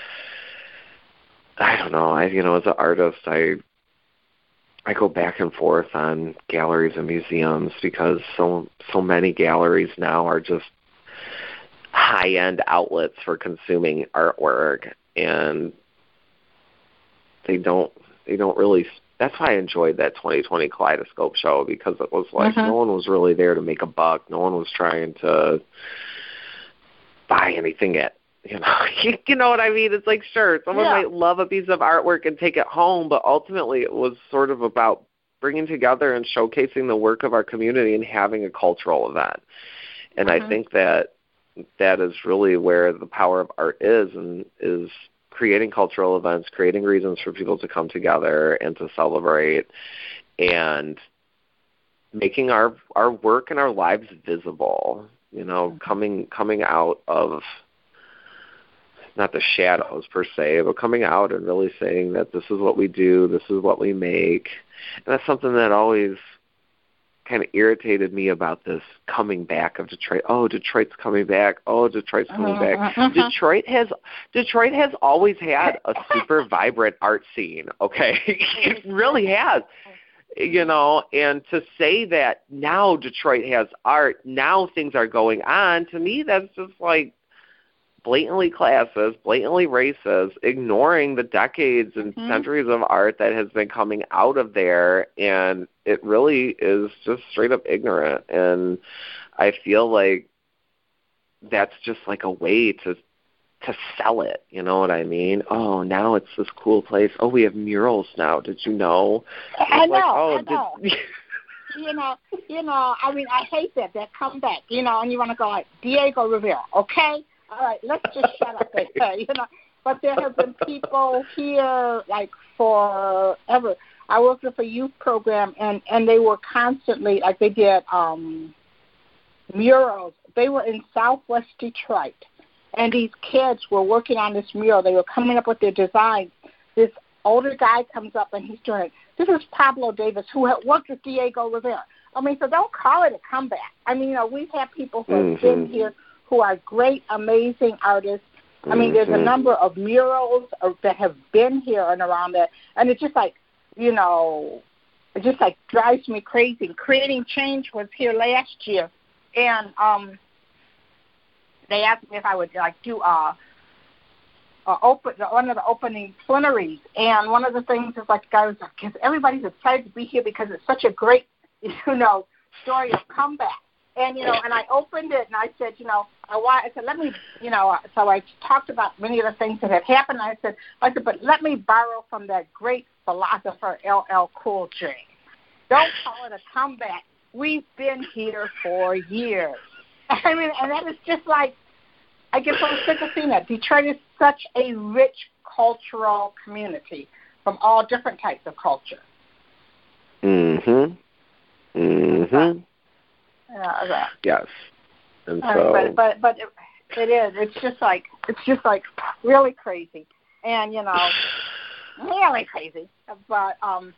I don't know, I, you know, as an artist, I I go back and forth on galleries and museums, because so so many galleries now are just high-end outlets for consuming artwork, and they don't they don't really. That's why I enjoyed that twenty twenty Kaleidoscope show, because it was like uh-huh. no one was really there to make a buck. No one was trying to buy anything at. You know, you know what I mean? It's like, sure, someone yeah. might love a piece of artwork and take it home, but ultimately it was sort of about bringing together and showcasing the work of our community and having a cultural event. And mm-hmm. I think that that is really where the power of art is, and is creating cultural events, creating reasons for people to come together and to celebrate, and making our our work and our lives visible, you know, mm-hmm. coming coming out of, not the shadows per se, but coming out and really saying that this is what we do, this is what we make. And that's something that always kind of irritated me about this coming back of Detroit. Oh, Detroit's coming back. Oh, Detroit's coming back. Detroit has Detroit has always had a super vibrant art scene, okay? It really has. You know, and to say that now Detroit has art, now things are going on, to me that's just like blatantly classist, blatantly racist, ignoring the decades and mm-hmm. centuries of art that has been coming out of there, and it really is just straight up ignorant. And I feel like that's just like a way to to sell it, you know what I mean? Oh, now it's this cool place. Oh, we have murals now. Did you know? I know, like, oh, I know. Did... you know, you know, I mean, I hate that. That come back, you know, and you want to go like, Diego Rivera, okay? All right, let's just shut up there, you know. But there have been people here, like, forever. I worked with a youth program, and, and they were constantly, like, they did um, murals. They were in Southwest Detroit. And these kids were working on this mural. They were coming up with their designs. This older guy comes up, and he's doing it. This is Pablo Davis, who had worked with Diego Rivera. I mean, so don't call it a comeback. I mean, you know, we've had people who have mm-hmm. been here who are great, amazing artists. I mean, mm-hmm. there's a number of murals that have been here and around there. And it's just like, you know, it just like drives me crazy. Creating Change was here last year. And, um, they asked me if I would like do uh, uh open one of the opening plenaries, and one of the things is like, guys, because everybody's excited to be here because it's such a great, you know, story of comeback. And you know, and I opened it and I said, you know, I want, I said, let me, you know, so I talked about many of the things that had happened. I said, I said, but let me borrow from that great philosopher L L Cool J. Don't call it a comeback. We've been here for years. I mean, and that is just like, I guess I'm sick of seeing that. Detroit is such a rich cultural community from all different types of culture. Mm-hmm. Mm-hmm. Yeah, okay. Yes. And uh, so... But, but, but it, it is. It's just like, it's just like really crazy. And, you know, really crazy. But um,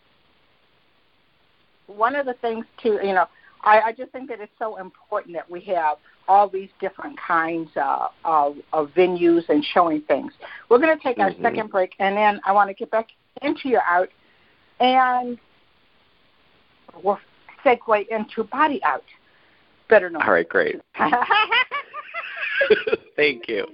one of the things, too, you know, I, I just think that it's so important that we have all these different kinds uh, of, of venues and showing things. We're going to take our mm-hmm. second break, and then I want to get back into your art, and we'll segue into body art. Better known. All right, great. Thank you.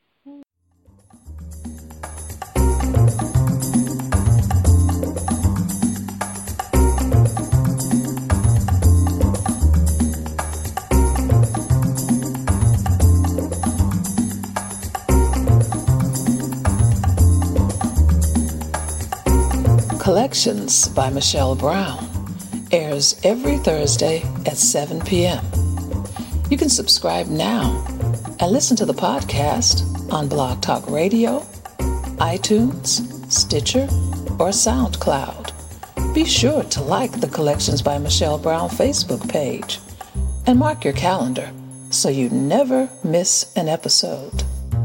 Collections by Michelle Brown airs every Thursday at seven p.m. You can subscribe now and listen to the podcast on Blog Talk Radio, iTunes, Stitcher, or SoundCloud. Be sure to like the Collections by Michelle Brown Facebook page and mark your calendar so you never miss an episode.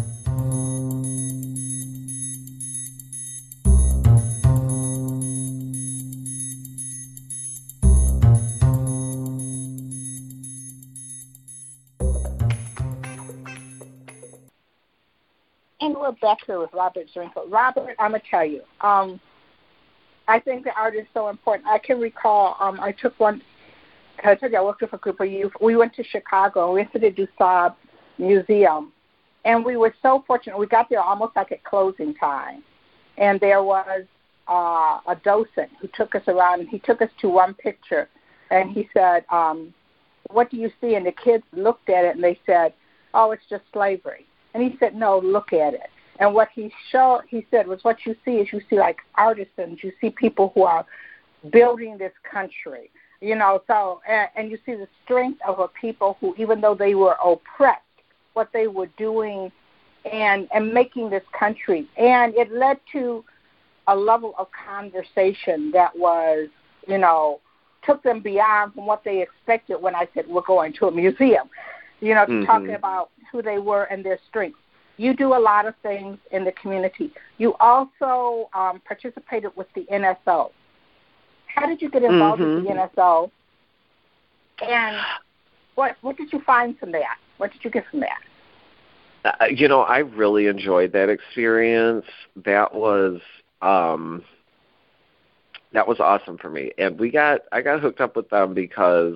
And we're back here with Robert Zrinkel. Robert, I'm going to tell you, um, I think the art is so important. I can recall um, I took one, I told you I worked with a group of youth. We went to Chicago. We went to the Dusab Museum. And we were so fortunate. We got there almost like at closing time. And there was uh, a docent who took us around, and he took us to one picture. And he said, um, what do you see? And the kids looked at it, and they said, oh, it's just slavery. And he said, no, look at it. And what he showed, he said, was what you see is you see like artisans, you see people who are building this country. You know, so, and, and you see the strength of a people who, even though they were oppressed, what they were doing and, and making this country. And it led to a level of conversation that was, you know, took them beyond from what they expected when I said we're going to a museum, you know, mm-hmm. talking about who they were and their strengths. You do a lot of things in the community. You also um, participated with the N S O. How did you get involved mm-hmm. with the N S O? And what what did you find from that? What did you get from that? Uh, you know, I really enjoyed that experience. That was um, that was awesome for me, and we got I got hooked up with them because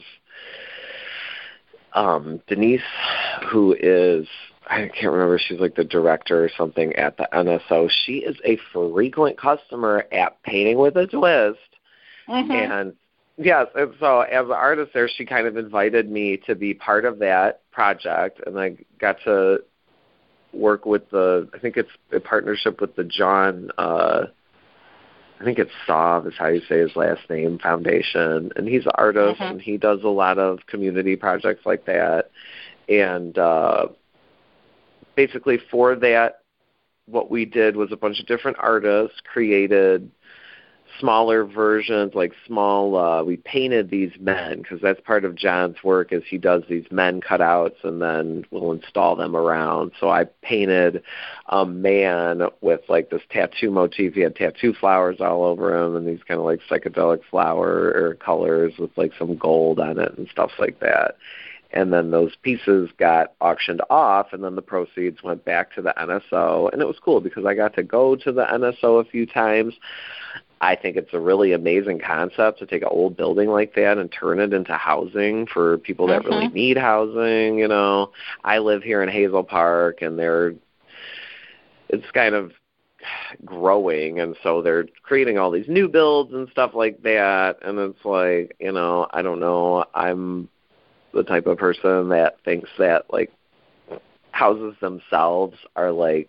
um, Denise, who is I can't remember, she's like the director or something at the N S O. She is a frequent customer at Painting with a Twist. Mm-hmm. And yes, and so as an artist there, she kind of invited me to be part of that project, and I got to work with the, I think it's a partnership with the John, uh, I think it's Sav is how you say his last name, Foundation, and he's an artist, mm-hmm. and he does a lot of community projects like that, and uh, basically for that, what we did was a bunch of different artists created smaller versions, like small, uh, we painted these men, because that's part of John's work is he does these men cutouts and then we'll install them around. So I painted a man with like this tattoo motif. He had tattoo flowers all over him and these kind of like psychedelic flower or colors with like some gold on it and stuff like that. And then those pieces got auctioned off, and then the proceeds went back to the N S O. And it was cool because I got to go to the N S O a few times. I think it's a really amazing concept to take an old building like that and turn it into housing for people that mm-hmm. really need housing. You know, I live here in Hazel Park, and they're it's kind of growing, and so they're creating all these new builds and stuff like that. And it's like, you know, I don't know. I'm the type of person that thinks that like houses themselves are like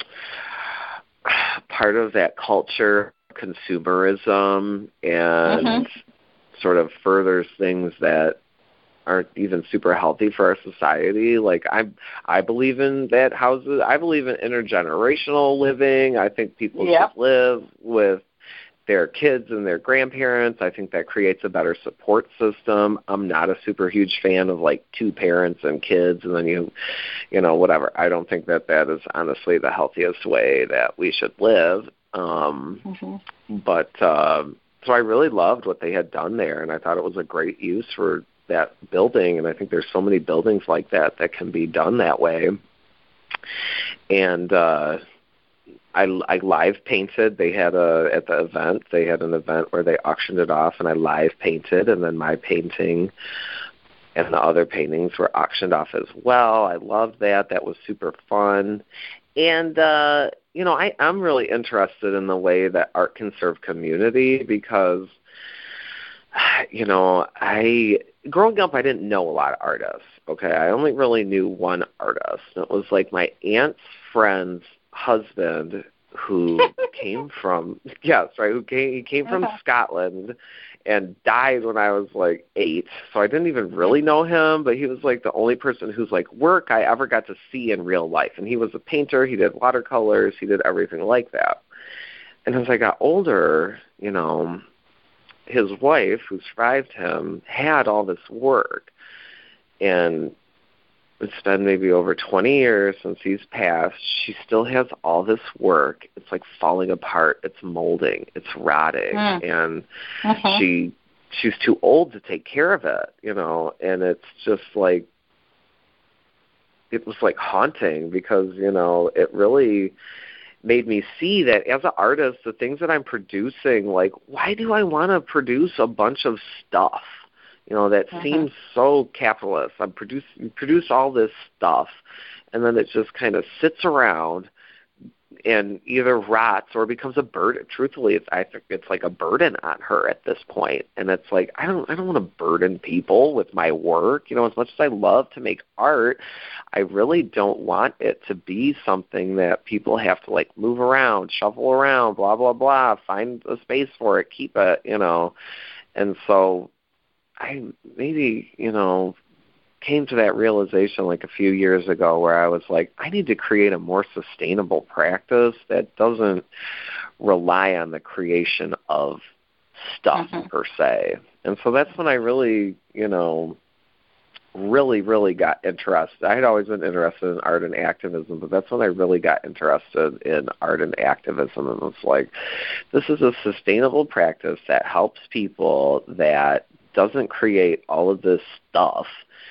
part of that culture, consumerism, and mm-hmm. sort of furthers things that aren't even super healthy for our society. Like I I believe in that houses. I believe in intergenerational living. I think people yep. should live with their kids and their grandparents. I think that creates a better support system. I'm not a super huge fan of like two parents and kids and then you, you know, whatever. I don't think that that is honestly the healthiest way that we should live. Um, mm-hmm. But uh, so I really loved what they had done there, and I thought it was a great use for that building. And I think there's so many buildings like that that can be done that way. And uh, I, I live painted. They had a at the event. They had an event where they auctioned it off, and I live painted. And then my painting and the other paintings were auctioned off as well. I loved that. That was super fun. And uh, you know, I, I'm really interested in the way that art can serve community because, you know, I growing up I didn't know a lot of artists. Okay, I only really knew one artist. And it was like my aunt's friend's husband who came from yes right who came he came from uh-huh. Scotland and died when I was like eight, so I didn't even really know him, but he was like the only person whose like work I ever got to see in real life. And he was a painter, he did watercolors, he did everything like that. And as I got older, you know, his wife who survived him had all this work, and it's been maybe over twenty years since he's passed. She still has all this work. It's like falling apart. It's molding. It's rotting. Mm. And uh-huh. she she's too old to take care of it, you know, and it's just like, it was like haunting because, you know, it really made me see that as an artist, the things that I'm producing, like, why do I want to produce a bunch of stuff? You know, that uh-huh. seems so capitalist. I produce produce all this stuff, and then it just kind of sits around and either rots or becomes a burden. Truthfully, it's, I think it's like a burden on her at this point. And it's like, I don't, I don't want to burden people with my work. You know, as much as I love to make art, I really don't want it to be something that people have to like move around, shuffle around, blah, blah, blah, find a space for it, keep it, you know. And so I maybe, you know, came to that realization like a few years ago where I was like, I need to create a more sustainable practice that doesn't rely on the creation of stuff mm-hmm. per se. And so that's when I really, you know, really, really got interested. I had always been interested in art and activism, but that's when I really got interested in art and activism. And was like, this is a sustainable practice that helps people, that doesn't create all of this stuff.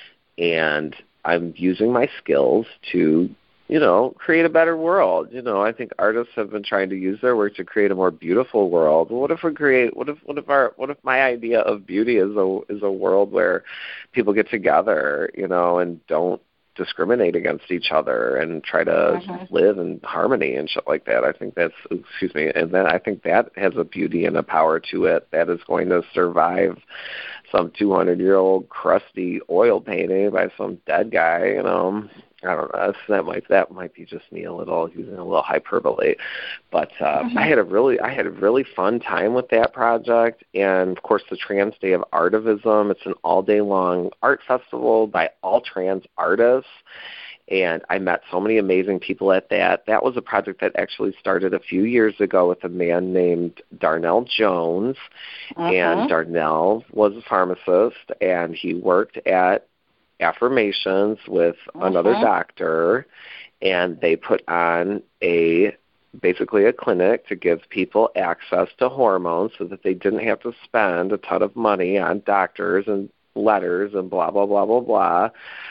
And I'm using my skills to, you know, create a better world. You know, I think artists have been trying to use their work to create a more beautiful world. What if we create? What if? What if our? What if my idea of beauty is a is a world where people get together, you know, and don't discriminate against each other and try to mm-hmm. live in harmony and shit like that. I think that's, excuse me, and then I think that has a beauty and a power to it that is going to survive some two hundred year old crusty oil painting by some dead guy, you know. I don't know. That might that might be just me a little using a little hyperbole, but uh, mm-hmm. I had a really I had a really fun time with that project, and of course the Trans Day of Artivism. It's an all day long art festival by all trans artists, and I met so many amazing people at that. That was a project that actually started a few years ago with a man named Darnell Jones, uh-huh. and Darnell was a pharmacist, and he worked at Affirmations with uh-huh. another doctor, and they put on a basically a clinic to give people access to hormones so that they didn't have to spend a ton of money on doctors and letters and blah, blah, blah, blah, blah.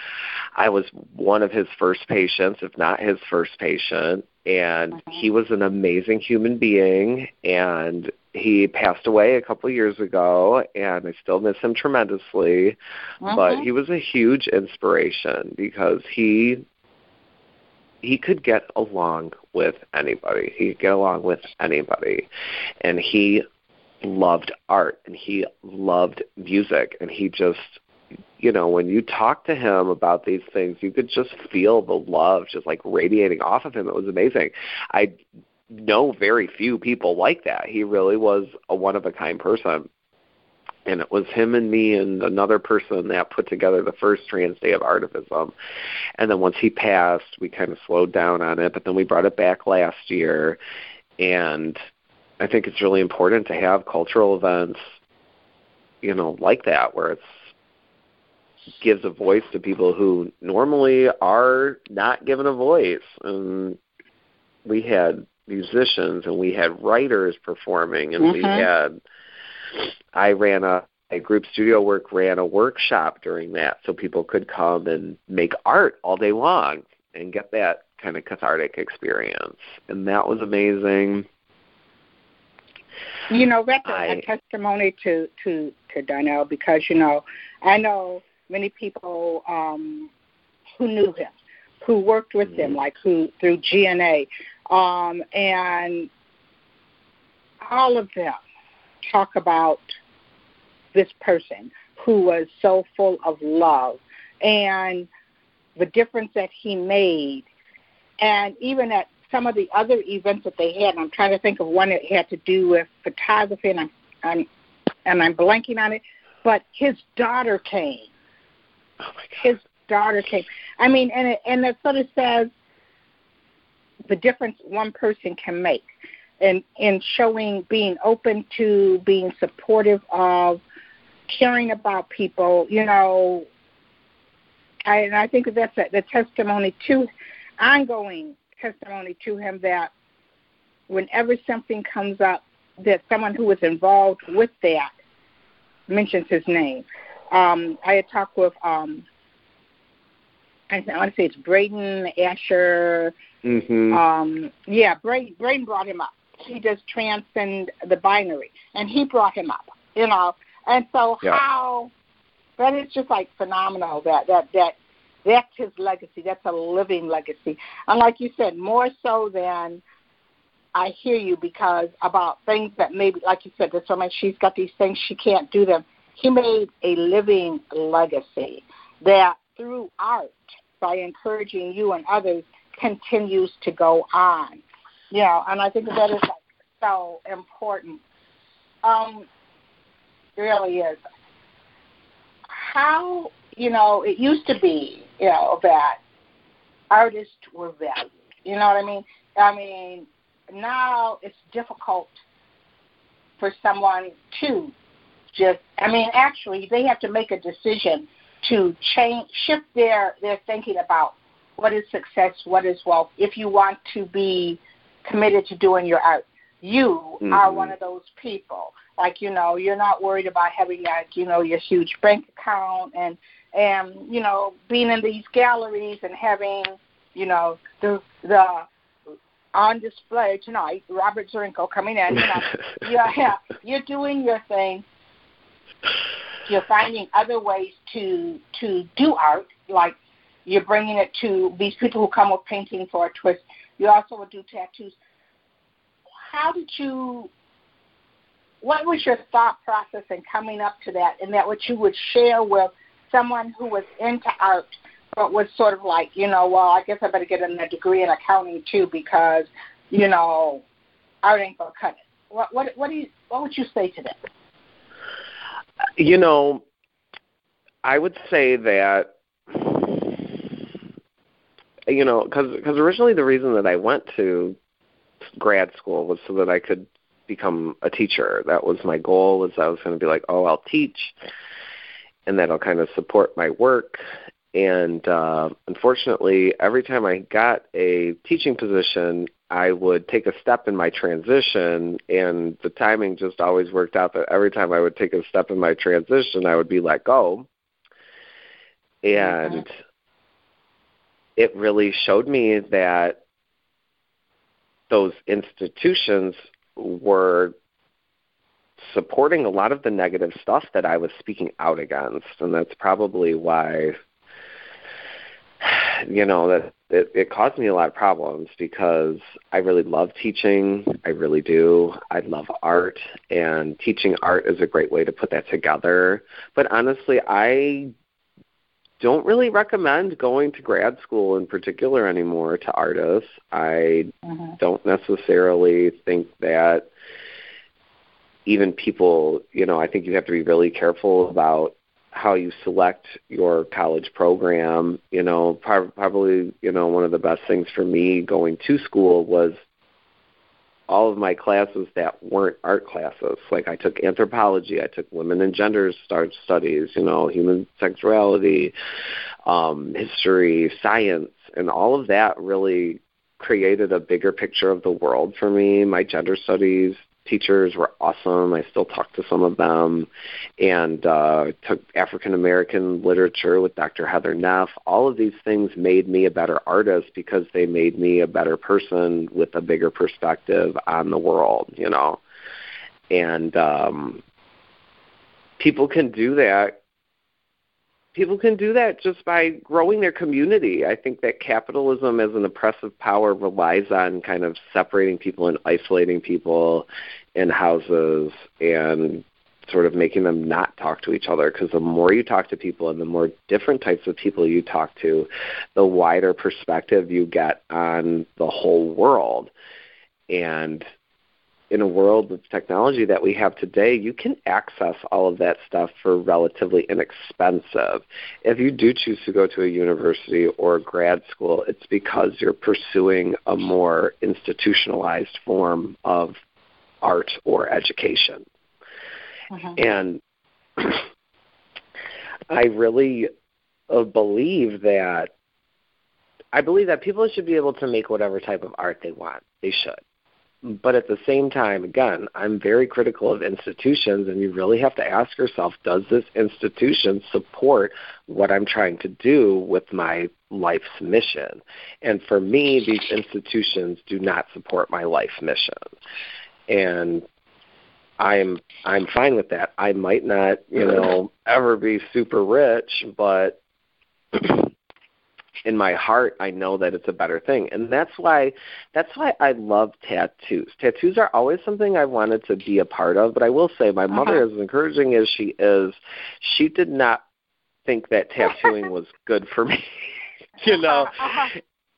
I was one of his first patients, if not his first patient, and uh-huh. he was an amazing human being, and he passed away a couple of years ago, and I still miss him tremendously, uh-huh. but he was a huge inspiration because he he could get along with anybody. He could get along with anybody, and he loved art, and he loved music, and he just, you know, when you talk to him about these things, you could just feel the love just like radiating off of him. It was amazing. I know very few people like that. He really was a one-of-a-kind person. And it was him and me and another person that put together the first Trans Day of Artivism. And then once he passed, we kind of slowed down on it, but then we brought it back last year. And I think it's really important to have cultural events, you know, like that, where it's gives a voice to people who normally are not given a voice. And we had musicians and we had writers performing, and mm-hmm. we had, I ran a, a group Studio Work ran a workshop during that so people could come and make art all day long and get that kind of cathartic experience. And that was amazing. You know, that's a, I, a testimony to, to, to Darnell, because, you know, I know many people um, who knew him, who worked with mm-hmm. him, like who through G N A, um, and all of them talk about this person who was so full of love and the difference that he made. And even at some of the other events that they had, and I'm trying to think of one that had to do with photography, and I'm, I'm and I'm blanking on it, but his daughter came. Oh my God. His daughter came. I mean, and it, and that sort of says the difference one person can make in, in showing, being open to, being supportive of, caring about people, you know. I, and I think that's a, the testimony to, ongoing testimony to him, that whenever something comes up, that someone who was involved with that mentions his name. Um, I had talked with, um, I want to say it's Braden Asher. Mm-hmm. Um, yeah, Braden, Braden brought him up. He does Transcend the Binary, and he brought him up, you know. And so yeah. how, that is just like phenomenal, that, that, that that's his legacy. That's a living legacy. And like you said, more so than I hear you because about things that maybe, like you said, there's so much, she's got these things, she can't do them. He made a living legacy that through art, by encouraging you and others, continues to go on. You know, and I think that is like so important. Um, it really is. How, you know, it used to be, you know, that artists were valued. You know what I mean? I mean, now it's difficult for someone to just, I mean, actually, they have to make a decision to change, shift their, their thinking about what is success, what is wealth, if you want to be committed to doing your art. You mm-hmm. are one of those people. Like, you know, you're not worried about having, like, you know, your huge bank account and, and you know, being in these galleries and having, you know, the the on display tonight, Robert Zirinko coming in. You know, yeah, you're doing your thing. You're finding other ways to to do art, like you're bringing it to these people who come with painting for a twist. You also would do tattoos. How did you, what was your thought process in coming up to that, and that what you would share with someone who was into art but was sort of like, you know, well, I guess I better get a degree in accounting too because, you know, art ain't gonna cut it. What what what do you what would you say to that? You know, I would say that, you know, because because originally the reason that I went to grad school was so that I could become a teacher. That was my goal, was I was going to be like, oh, I'll teach, and that'll kind of support my work. And uh, unfortunately, every time I got a teaching position, I would take a step in my transition, and the timing just always worked out that every time I would take a step in my transition, I would be let go. And mm-hmm. it really showed me that those institutions were supporting a lot of the negative stuff that I was speaking out against, and that's probably why, you know, that it, it caused me a lot of problems because I really love teaching. I really do. I love art, and teaching art is a great way to put that together. But honestly, I don't really recommend going to grad school in particular anymore to artists. I mm-hmm. don't necessarily think that even people, you know, I think you have to be really careful about how you select your college program. You know, probably, you know, one of the best things for me going to school was all of my classes that weren't art classes. Like I took anthropology, I took women and gender studies, you know, human sexuality, um, history, science, and all of that really created a bigger picture of the world for me. My gender studies teachers were awesome. I still talk to some of them. And uh, took African-American literature with Doctor Heather Neff. All of these things made me a better artist because they made me a better person with a bigger perspective on the world, you know. And um, people can do that. People can do that just by growing their community. I think that capitalism as an oppressive power relies on kind of separating people and isolating people in houses and sort of making them not talk to each other, because the more you talk to people and the more different types of people you talk to, the wider perspective you get on the whole world. And in a world of technology that we have today, you can access all of that stuff for relatively inexpensive. If you do choose to go to a university or a grad school, it's because you're pursuing a more institutionalized form of art or education. Uh-huh. And I really uh, believe that I believe that people should be able to make whatever type of art they want. They should. But at the same time, again, I'm very critical of institutions, and you really have to ask yourself, does this institution support what I'm trying to do with my life's mission? And for me, these institutions do not support my life mission. And I'm I'm fine with that. I might not, you know, ever be super rich, but in my heart, I know that it's a better thing. And that's why that's why I love tattoos. Tattoos are always something I wanted to be a part of, but I will say my mother, uh-huh. as encouraging as she is, she did not think that tattooing was good for me, you know. Uh-huh.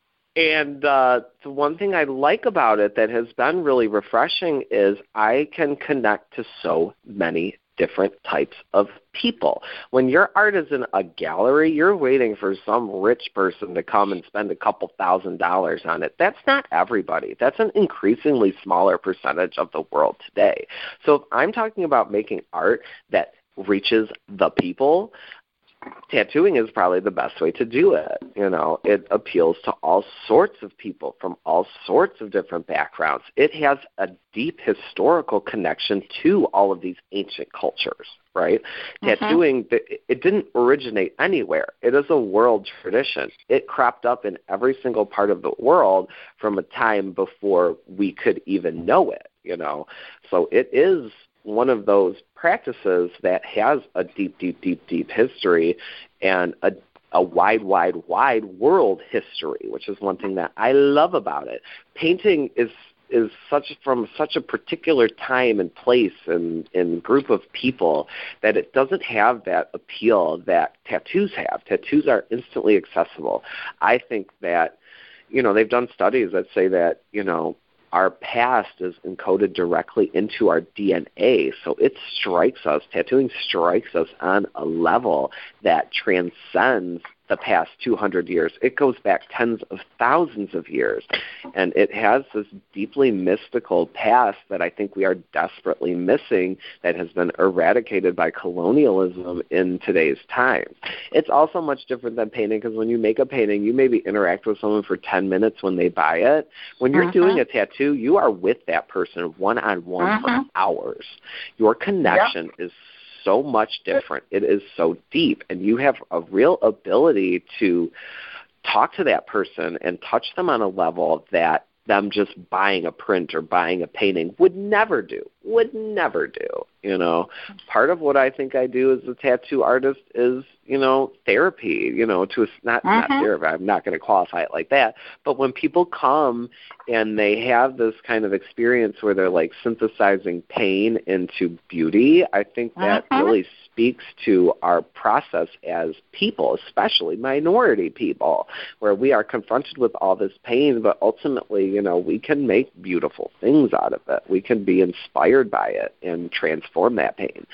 And uh, the one thing I like about it that has been really refreshing is I can connect to so many different types of people. When your art is in a gallery, you're waiting for some rich person to come and spend a couple thousand dollars on it. That's not everybody. That's an increasingly smaller percentage of the world today. So if I'm talking about making art that reaches the people, tattooing is probably the best way to do it. You know, it appeals to all sorts of people from all sorts of different backgrounds. It has a deep historical connection to all of these ancient cultures, right? Uh-huh. Tattooing, it didn't originate anywhere. It is a world tradition. It cropped up in every single part of the world from a time before we could even know it, you know. So it is one of those practices that has a deep, deep, deep, deep history and a, a wide, wide, wide world history, which is one thing that I love about it. Painting is is such from such a particular time and place and, and group of people that it doesn't have that appeal that tattoos have. Tattoos are instantly accessible. I think that, you know, they've done studies that say that, you know, our past is encoded directly into our D N A, so it strikes us, tattooing strikes us on a level that transcends the past two hundred years. It goes back tens of thousands of years, and it has this deeply mystical past that I think we are desperately missing that has been eradicated by colonialism in today's times. It's also much different than painting because when you make a painting, you maybe interact with someone for ten minutes when they buy it. When you're uh-huh. doing a tattoo, you are with that person one-on-one uh-huh. for hours. Your connection yep. is so much different. It is so deep, and you have a real ability to talk to that person and touch them on a level that them just buying a print or buying a painting would never do, would never do, you know. Part of what I think I do as a tattoo artist is, you know, therapy, you know, to not, uh-huh. not therapy, I'm not going to qualify it like that, but when people come and they have this kind of experience where they're like synthesizing pain into beauty, I think that uh-huh. really speaks to our process as people, especially minority people, where we are confronted with all this pain, but ultimately, you know, we can make beautiful things out of it. We can be inspired by it and transform that pain.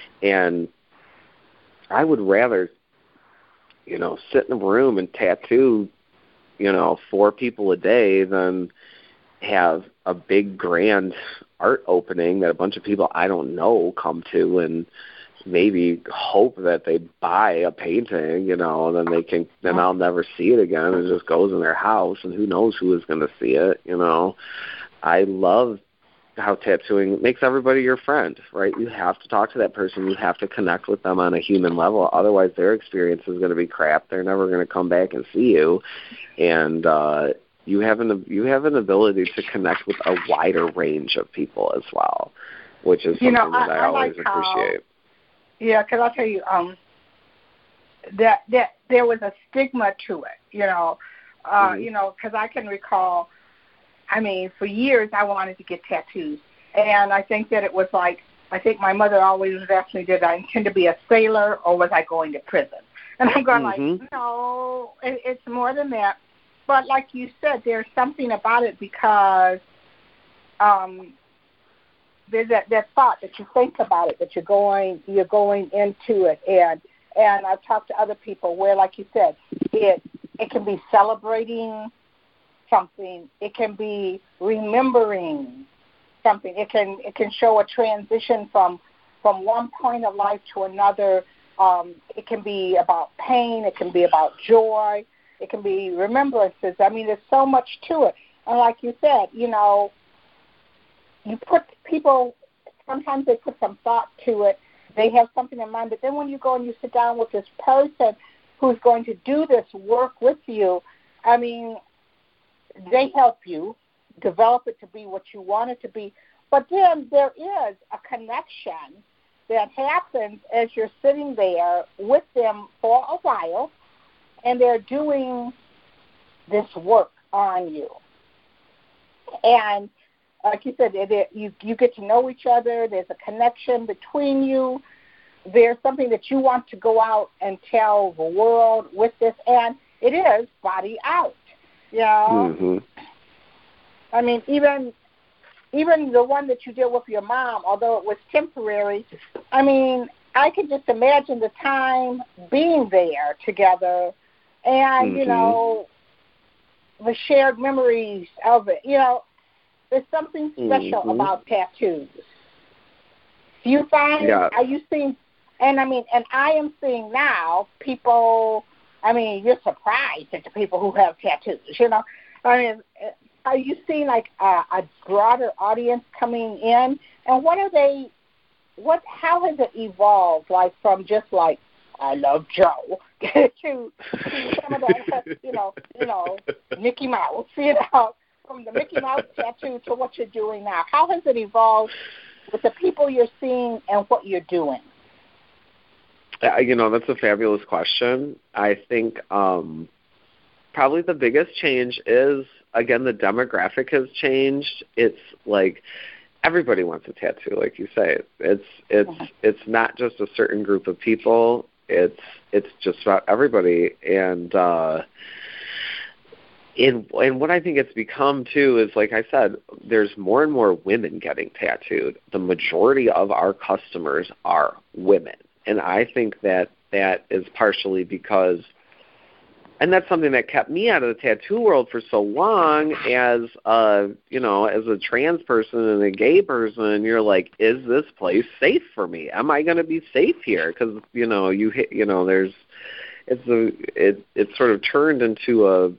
And I would rather, you know, sit in a room and tattoo, you know, four people a day than have a big grand art opening that a bunch of people I don't know come to and maybe hope that they buy a painting, you know, and then they can, then I'll never see it again. It just goes in their house, and who knows who is going to see it, you know. I love how tattooing makes everybody your friend, right? You have to talk to that person. You have to connect with them on a human level. Otherwise, their experience is going to be crap. They're never going to come back and see you. And uh, you have an you have an ability to connect with a wider range of people as well, which is something you know, I, that I, I always like appreciate. How, yeah, because I'll tell you, um, that that there was a stigma to it, you know, uh, mm-hmm. you know, because I can recall. I mean, for years I wanted to get tattoos, and I think that it was like, I think my mother always asked me, did I intend to be a sailor or was I going to prison? And I'm going mm-hmm. like, no, it, it's more than that. But like you said, there's something about it because um, there's that, that thought that you think about it, that you're going you're going into it, and and I've talked to other people where, like you said, it it can be celebrating something, it can be remembering something, it can it can show a transition from from one point of life to another. Um, it can be about pain, it can be about joy, it can be remembrances. I mean, there's so much to it. And like you said, you know, you put people, sometimes they put some thought to it, they have something in mind, but then when you go and you sit down with this person who's going to do this work with you, I mean, they help you develop it to be what you want it to be. But then there is a connection that happens as you're sitting there with them for a while, and they're doing this work on you. And like you said, it, you you get to know each other. There's a connection between you. There's something that you want to go out and tell the world with this, and it is body out. You know? Mm-hmm. I mean, even even the one that you did with your mom, although it was temporary, I mean, I can just imagine the time being there together, and mm-hmm. you know, the shared memories of it. You know, there's something special mm-hmm. about tattoos. Do you find? Yeah. Are you seeing? And I mean, and I am seeing now people. I mean, you're surprised at the people who have tattoos. You know, I mean, are you seeing like a, a broader audience coming in? And what are they? What? How has it evolved? Like from just like I love Joe to, to some of the, you know, you know, Mickey Mouse. You know, from the Mickey Mouse tattoo to what you're doing now. How has it evolved with the people you're seeing and what you're doing? Uh, you know, that's a fabulous question. I think um, probably the biggest change is, again, the demographic has changed. It's like everybody wants a tattoo, like you say. It's it's mm-hmm. it's not just a certain group of people. It's it's just about everybody. And uh, in and what I think it's become too is, like I said, there's more and more women getting tattooed. The majority of our customers are women. And I think that that is partially because, and that's something that kept me out of the tattoo world for so long as, uh, you know, as a trans person and a gay person, you're like, is this place safe for me? Am I going to be safe here? Because, you know, you hit, you know, there's, it's a, it, it's sort of turned into a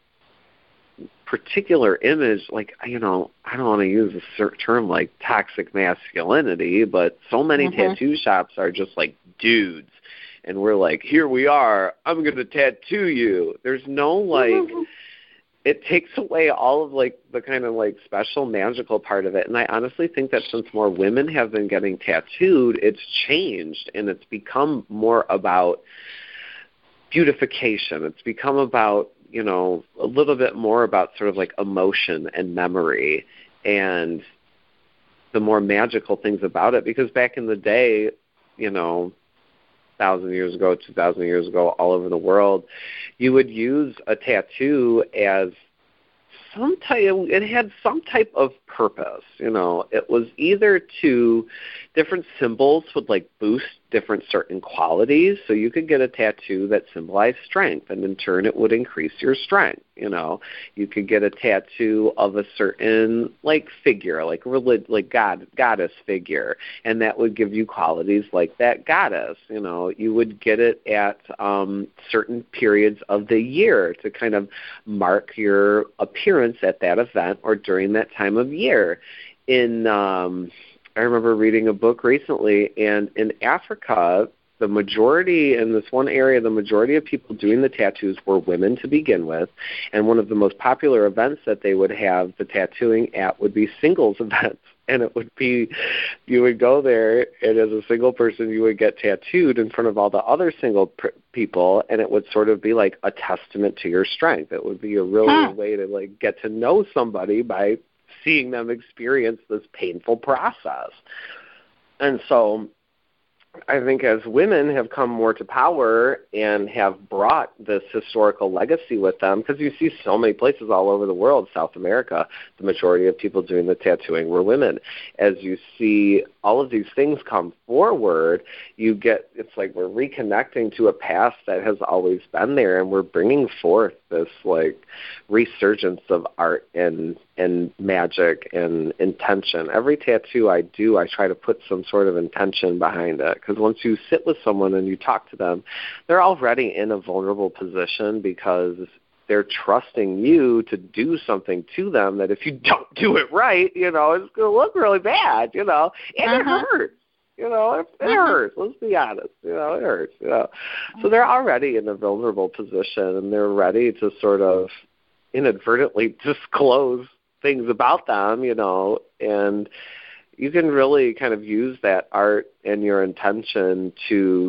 particular image, like, you know, I don't want to use a term like toxic masculinity, but so many mm-hmm. tattoo shops are just like dudes, and we're like, here we are, I'm going to tattoo you. There's no, like, mm-hmm. it takes away all of, like, the kind of, like, special magical part of it, and I honestly think that since more women have been getting tattooed, it's changed, and it's become more about beautification. It's become about, you know, a little bit more about sort of like emotion and memory and the more magical things about it. Because back in the day, you know, a thousand years ago, two thousand years ago, all over the world, you would use a tattoo as some type, it had some type of purpose, you know. It was either to, different symbols would like boost different certain qualities, so you could get a tattoo that symbolized strength, and in turn it would increase your strength, you know. You could get a tattoo of a certain like figure, like relig- like god goddess figure, and that would give you qualities like that goddess, you know. You would get it at um, certain periods of the year to kind of mark your appearance at that event or during that time of year. In um I remember reading a book recently, and in Africa, the majority, in this one area, the majority of people doing the tattoos were women to begin with, and one of the most popular events that they would have the tattooing at would be singles events, and it would be, you would go there, and as a single person, you would get tattooed in front of all the other single pr- people, and it would sort of be like a testament to your strength. It would be a real huh. way to like get to know somebody by seeing them experience this painful process. And so I think as women have come more to power and have brought this historical legacy with them, because you see so many places all over the world, South America, the majority of people doing the tattooing were women. As you see all of these things come forward, you get, it's like we're reconnecting to a past that has always been there, and we're bringing forth this like resurgence of art and and magic and intention. Every tattoo I do, I try to put some sort of intention behind it, because once you sit with someone and you talk to them, they're already in a vulnerable position because they're trusting you to do something to them that if you don't do it right, you know, it's going to look really bad, you know, and uh-huh. it hurts. You know, it, it uh-huh. hurts. Let's be honest. You know, it hurts. You know, so they're already in a vulnerable position, and they're ready to sort of inadvertently disclose things about them. You know, and you can really kind of use that art and your intention to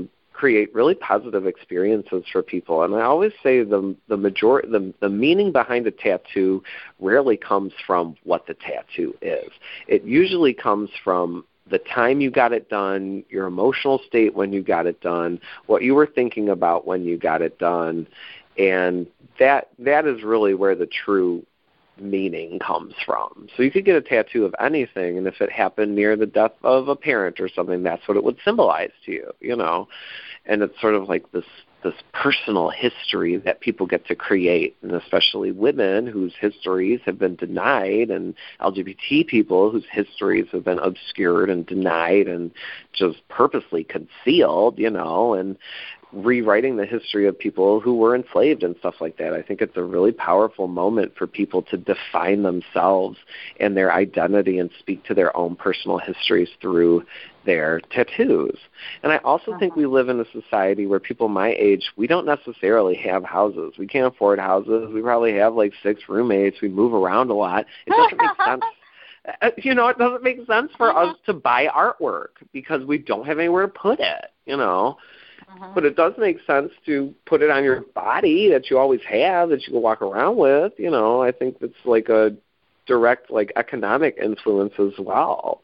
create really positive experiences for people. And I always say the the majority, the, the meaning behind a tattoo rarely comes from what the tattoo is. It usually comes from the time you got it done, your emotional state when you got it done, what you were thinking about when you got it done, and that that is really where the true meaning comes from. So you could get a tattoo of anything, and if it happened near the death of a parent or something, that's what it would symbolize to you, you know. And it's sort of like this this personal history that people get to create, and especially women whose histories have been denied, and L G B T people whose histories have been obscured and denied and just purposely concealed, you know, and rewriting the history of people who were enslaved and stuff like that. I think it's a really powerful moment for people to define themselves and their identity and speak to their own personal histories through their tattoos. And I also uh-huh. think we live in a society where people my age, we don't necessarily have houses. We can't afford houses. We probably have like six roommates. We move around a lot. It doesn't make sense. You know, it doesn't make sense for uh-huh. us to buy artwork because we don't have anywhere to put it, you know. Uh-huh. But it does make sense to put it on your body that you always have, that you can walk around with. You know, I think it's like a direct, like, economic influence as well.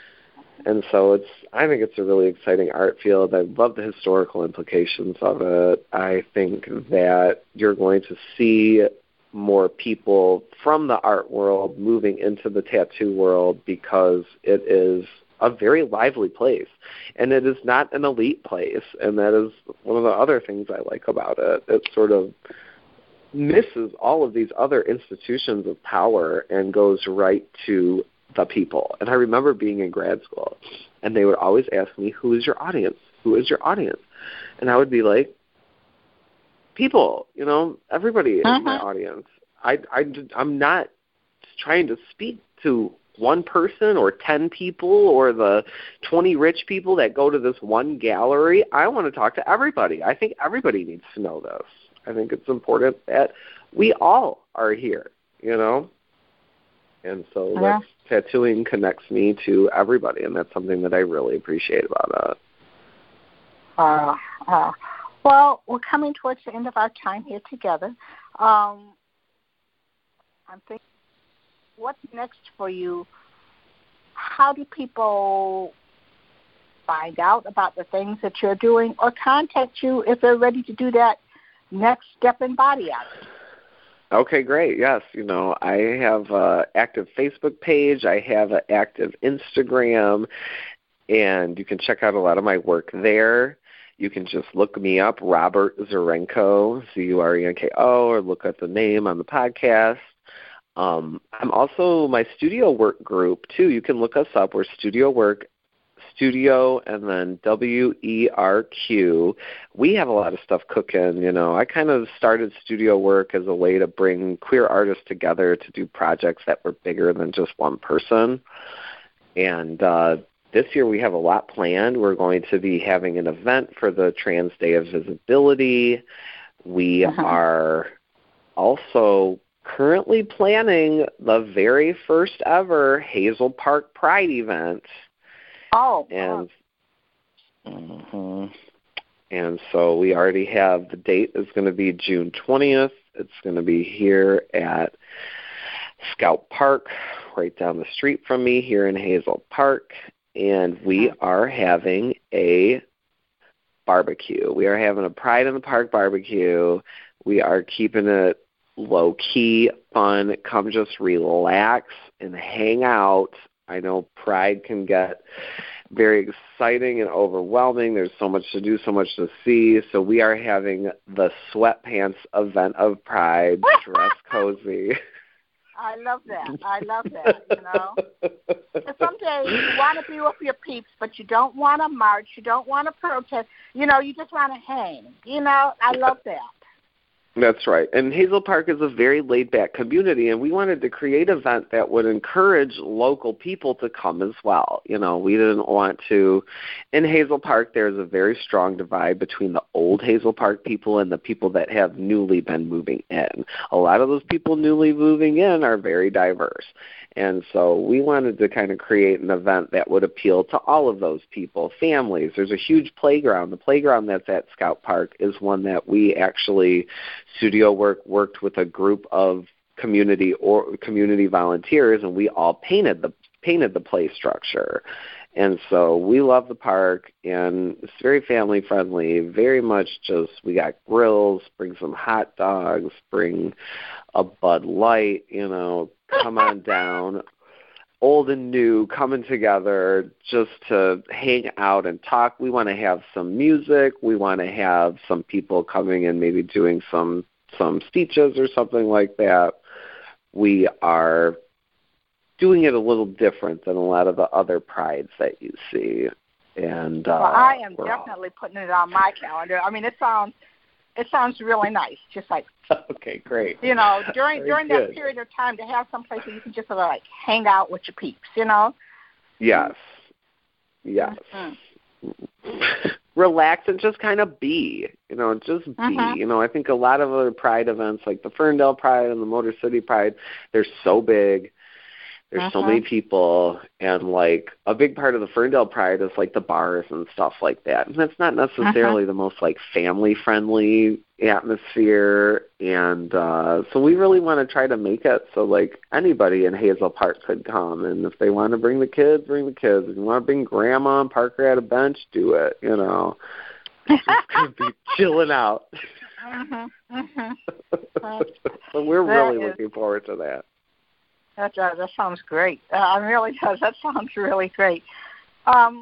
And so it's, I think it's a really exciting art field. I love the historical implications of it. I think that you're going to see more people from the art world moving into the tattoo world because it is a very lively place, and it is not an elite place, and that is one of the other things I like about it. It sort of misses all of these other institutions of power and goes right to the people. And I remember being in grad school, and they would always ask me, who is your audience? Who is your audience? And I would be like, people, you know, everybody uh-huh. is my audience. I, I, I'm not trying to speak to one person or ten people or the twenty rich people that go to this one gallery. I want to talk to everybody. I think everybody needs to know this. I think it's important that we all are here, you know. And so yeah. that's, tattooing connects me to everybody, and that's something that I really appreciate about it. Uh, uh, well, we're coming towards the end of our time here together. Um, I'm thinking, what's next for you? How do people find out about the things that you're doing or contact you if they're ready to do that next step in body art? Okay, great. Yes, you know, I have an active Facebook page. I have an active Instagram, and you can check out a lot of my work there. You can just look me up, Robert Zurenko, Z U R E N K O, or look at the name on the podcast. Um, I'm also my studio work group, too. You can look us up. We're Studio Work, Studio, and then W E R Q. We have a lot of stuff cooking, you know. I kind of started Studio Work as a way to bring queer artists together to do projects that were bigger than just one person. And uh, this year we have a lot planned. We're going to be having an event for the Trans Day of Visibility. We uh-huh. are also currently planning the very first ever Hazel Park Pride event. Oh, and uh-huh. and so we already have the date is going to be June twentieth. It's going to be here at Scout Park, right down the street from me here in Hazel Park, and we are having a barbecue. We are having a Pride in the Park barbecue. We are keeping it low-key, fun. Come just relax and hang out. I know Pride can get very exciting and overwhelming. There's so much to do, so much to see. So we are having the sweatpants event of Pride, dress cozy. I love that. I love that, you know. Some days you want to be with your peeps, but you don't want to march. You don't want to protest. You know, you just want to hang. You know, I love that. That's right. And Hazel Park is a very laid-back community, and we wanted to create an event that would encourage local people to come as well. You know, we didn't want to – in Hazel Park, there's a very strong divide between the old Hazel Park people and the people that have newly been moving in. A lot of those people newly moving in are very diverse. And so we wanted to kind of create an event that would appeal to all of those people, families. There's a huge playground. The playground that's at Scout Park is one that we actually, Studio Work, worked with a group of community or community volunteers, and we all painted the painted the play structure. And so we love the park, and it's very family-friendly, very much just, we got grills, bring some hot dogs, bring a Bud Light, you know, come on down, old and new, coming together just to hang out and talk. We want to have some music. We want to have some people coming and maybe doing some some speeches or something like that. We are doing it a little different than a lot of the other prides that you see. And uh, well, I am all... definitely putting it on my calendar. I mean, it sounds it sounds really nice. Just like okay, great. You know, during Very during good. that period of time to have some place where you can just sort of like hang out with your peeps. You know. Yes. Yes. Mm-hmm. Relax and just kind of be, you know, just be. Uh-huh. You know, I think a lot of other Pride events like the Ferndale Pride and the Motor City Pride, they're so big. There's uh-huh. so many people, and, like, a big part of the Ferndale Pride is, like, the bars and stuff like that. And that's not necessarily uh-huh. the most, like, family-friendly atmosphere. And uh, so we really want to try to make it so, like, anybody in Hazel Park could come. And if they want to bring the kids, bring the kids. If you want to bring Grandma and Parker at a bench, do it, you know. Just going to be chilling out. Uh-huh. Uh-huh. So we're that really is- looking forward to that. That does. That sounds great. Uh, it really does. That sounds really great. Um,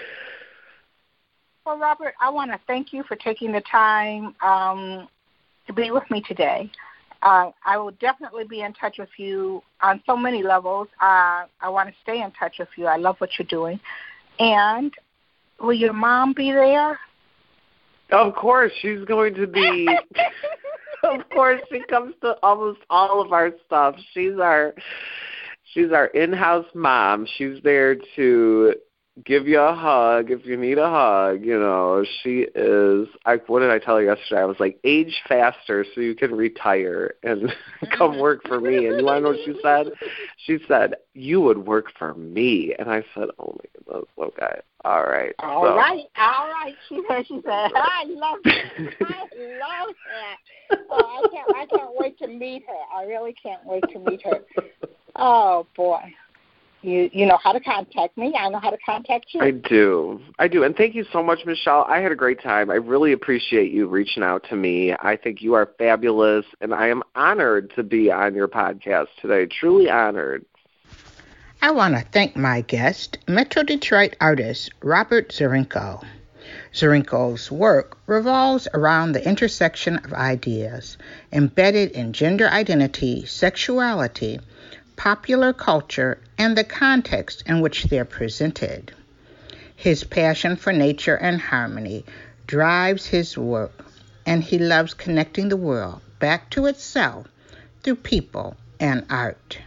well, Robert, I want to thank you for taking the time um, to be with me today. Uh, I will definitely be in touch with you on so many levels. Uh, I want to stay in touch with you. I love what you're doing. And will your mom be there? Of course. She's going to be... Of course, she comes to almost all of our stuff. She's our she's our in-house mom. She's there to give you a hug if you need a hug. You know, she is. I, what did I tell her yesterday? I was like, age faster so you can retire and come work for me. And you want to know what she said? She said, you would work for me. And I said, oh my goodness, okay. All right. All so. right. All right. She said, she said, I love her. I love her. Oh, I can't, I can't wait to meet her. I really can't wait to meet her. Oh, boy. You you know how to contact me. I know how to contact you. I do. I do. And thank you so much, Michelle. I had a great time. I really appreciate you reaching out to me. I think you are fabulous, and I am honored to be on your podcast today. Truly honored. I want to thank my guest, Metro Detroit artist Robert Zirinko. Zirinko's work revolves around the intersection of ideas embedded in gender identity, sexuality, popular culture, and the context in which they're presented. His passion for nature and harmony drives his work, and he loves connecting the world back to itself through people and art.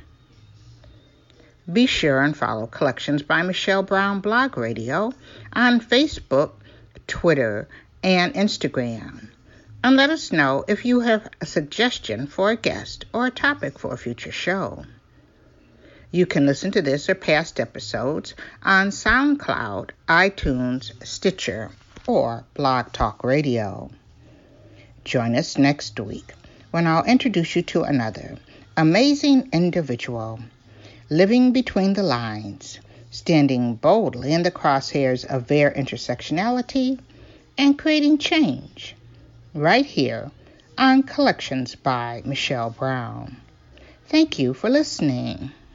Be sure and follow Collections by Michelle Brown Blog Radio on Facebook, Twitter, and Instagram. And let us know if you have a suggestion for a guest or a topic for a future show. You can listen to this or past episodes on SoundCloud, iTunes, Stitcher, or Blog Talk Radio. Join us next week when I'll introduce you to another amazing individual living between the lines, standing boldly in the crosshairs of their intersectionality, and creating change, right here on Collections by Michelle Brown. Thank you for listening.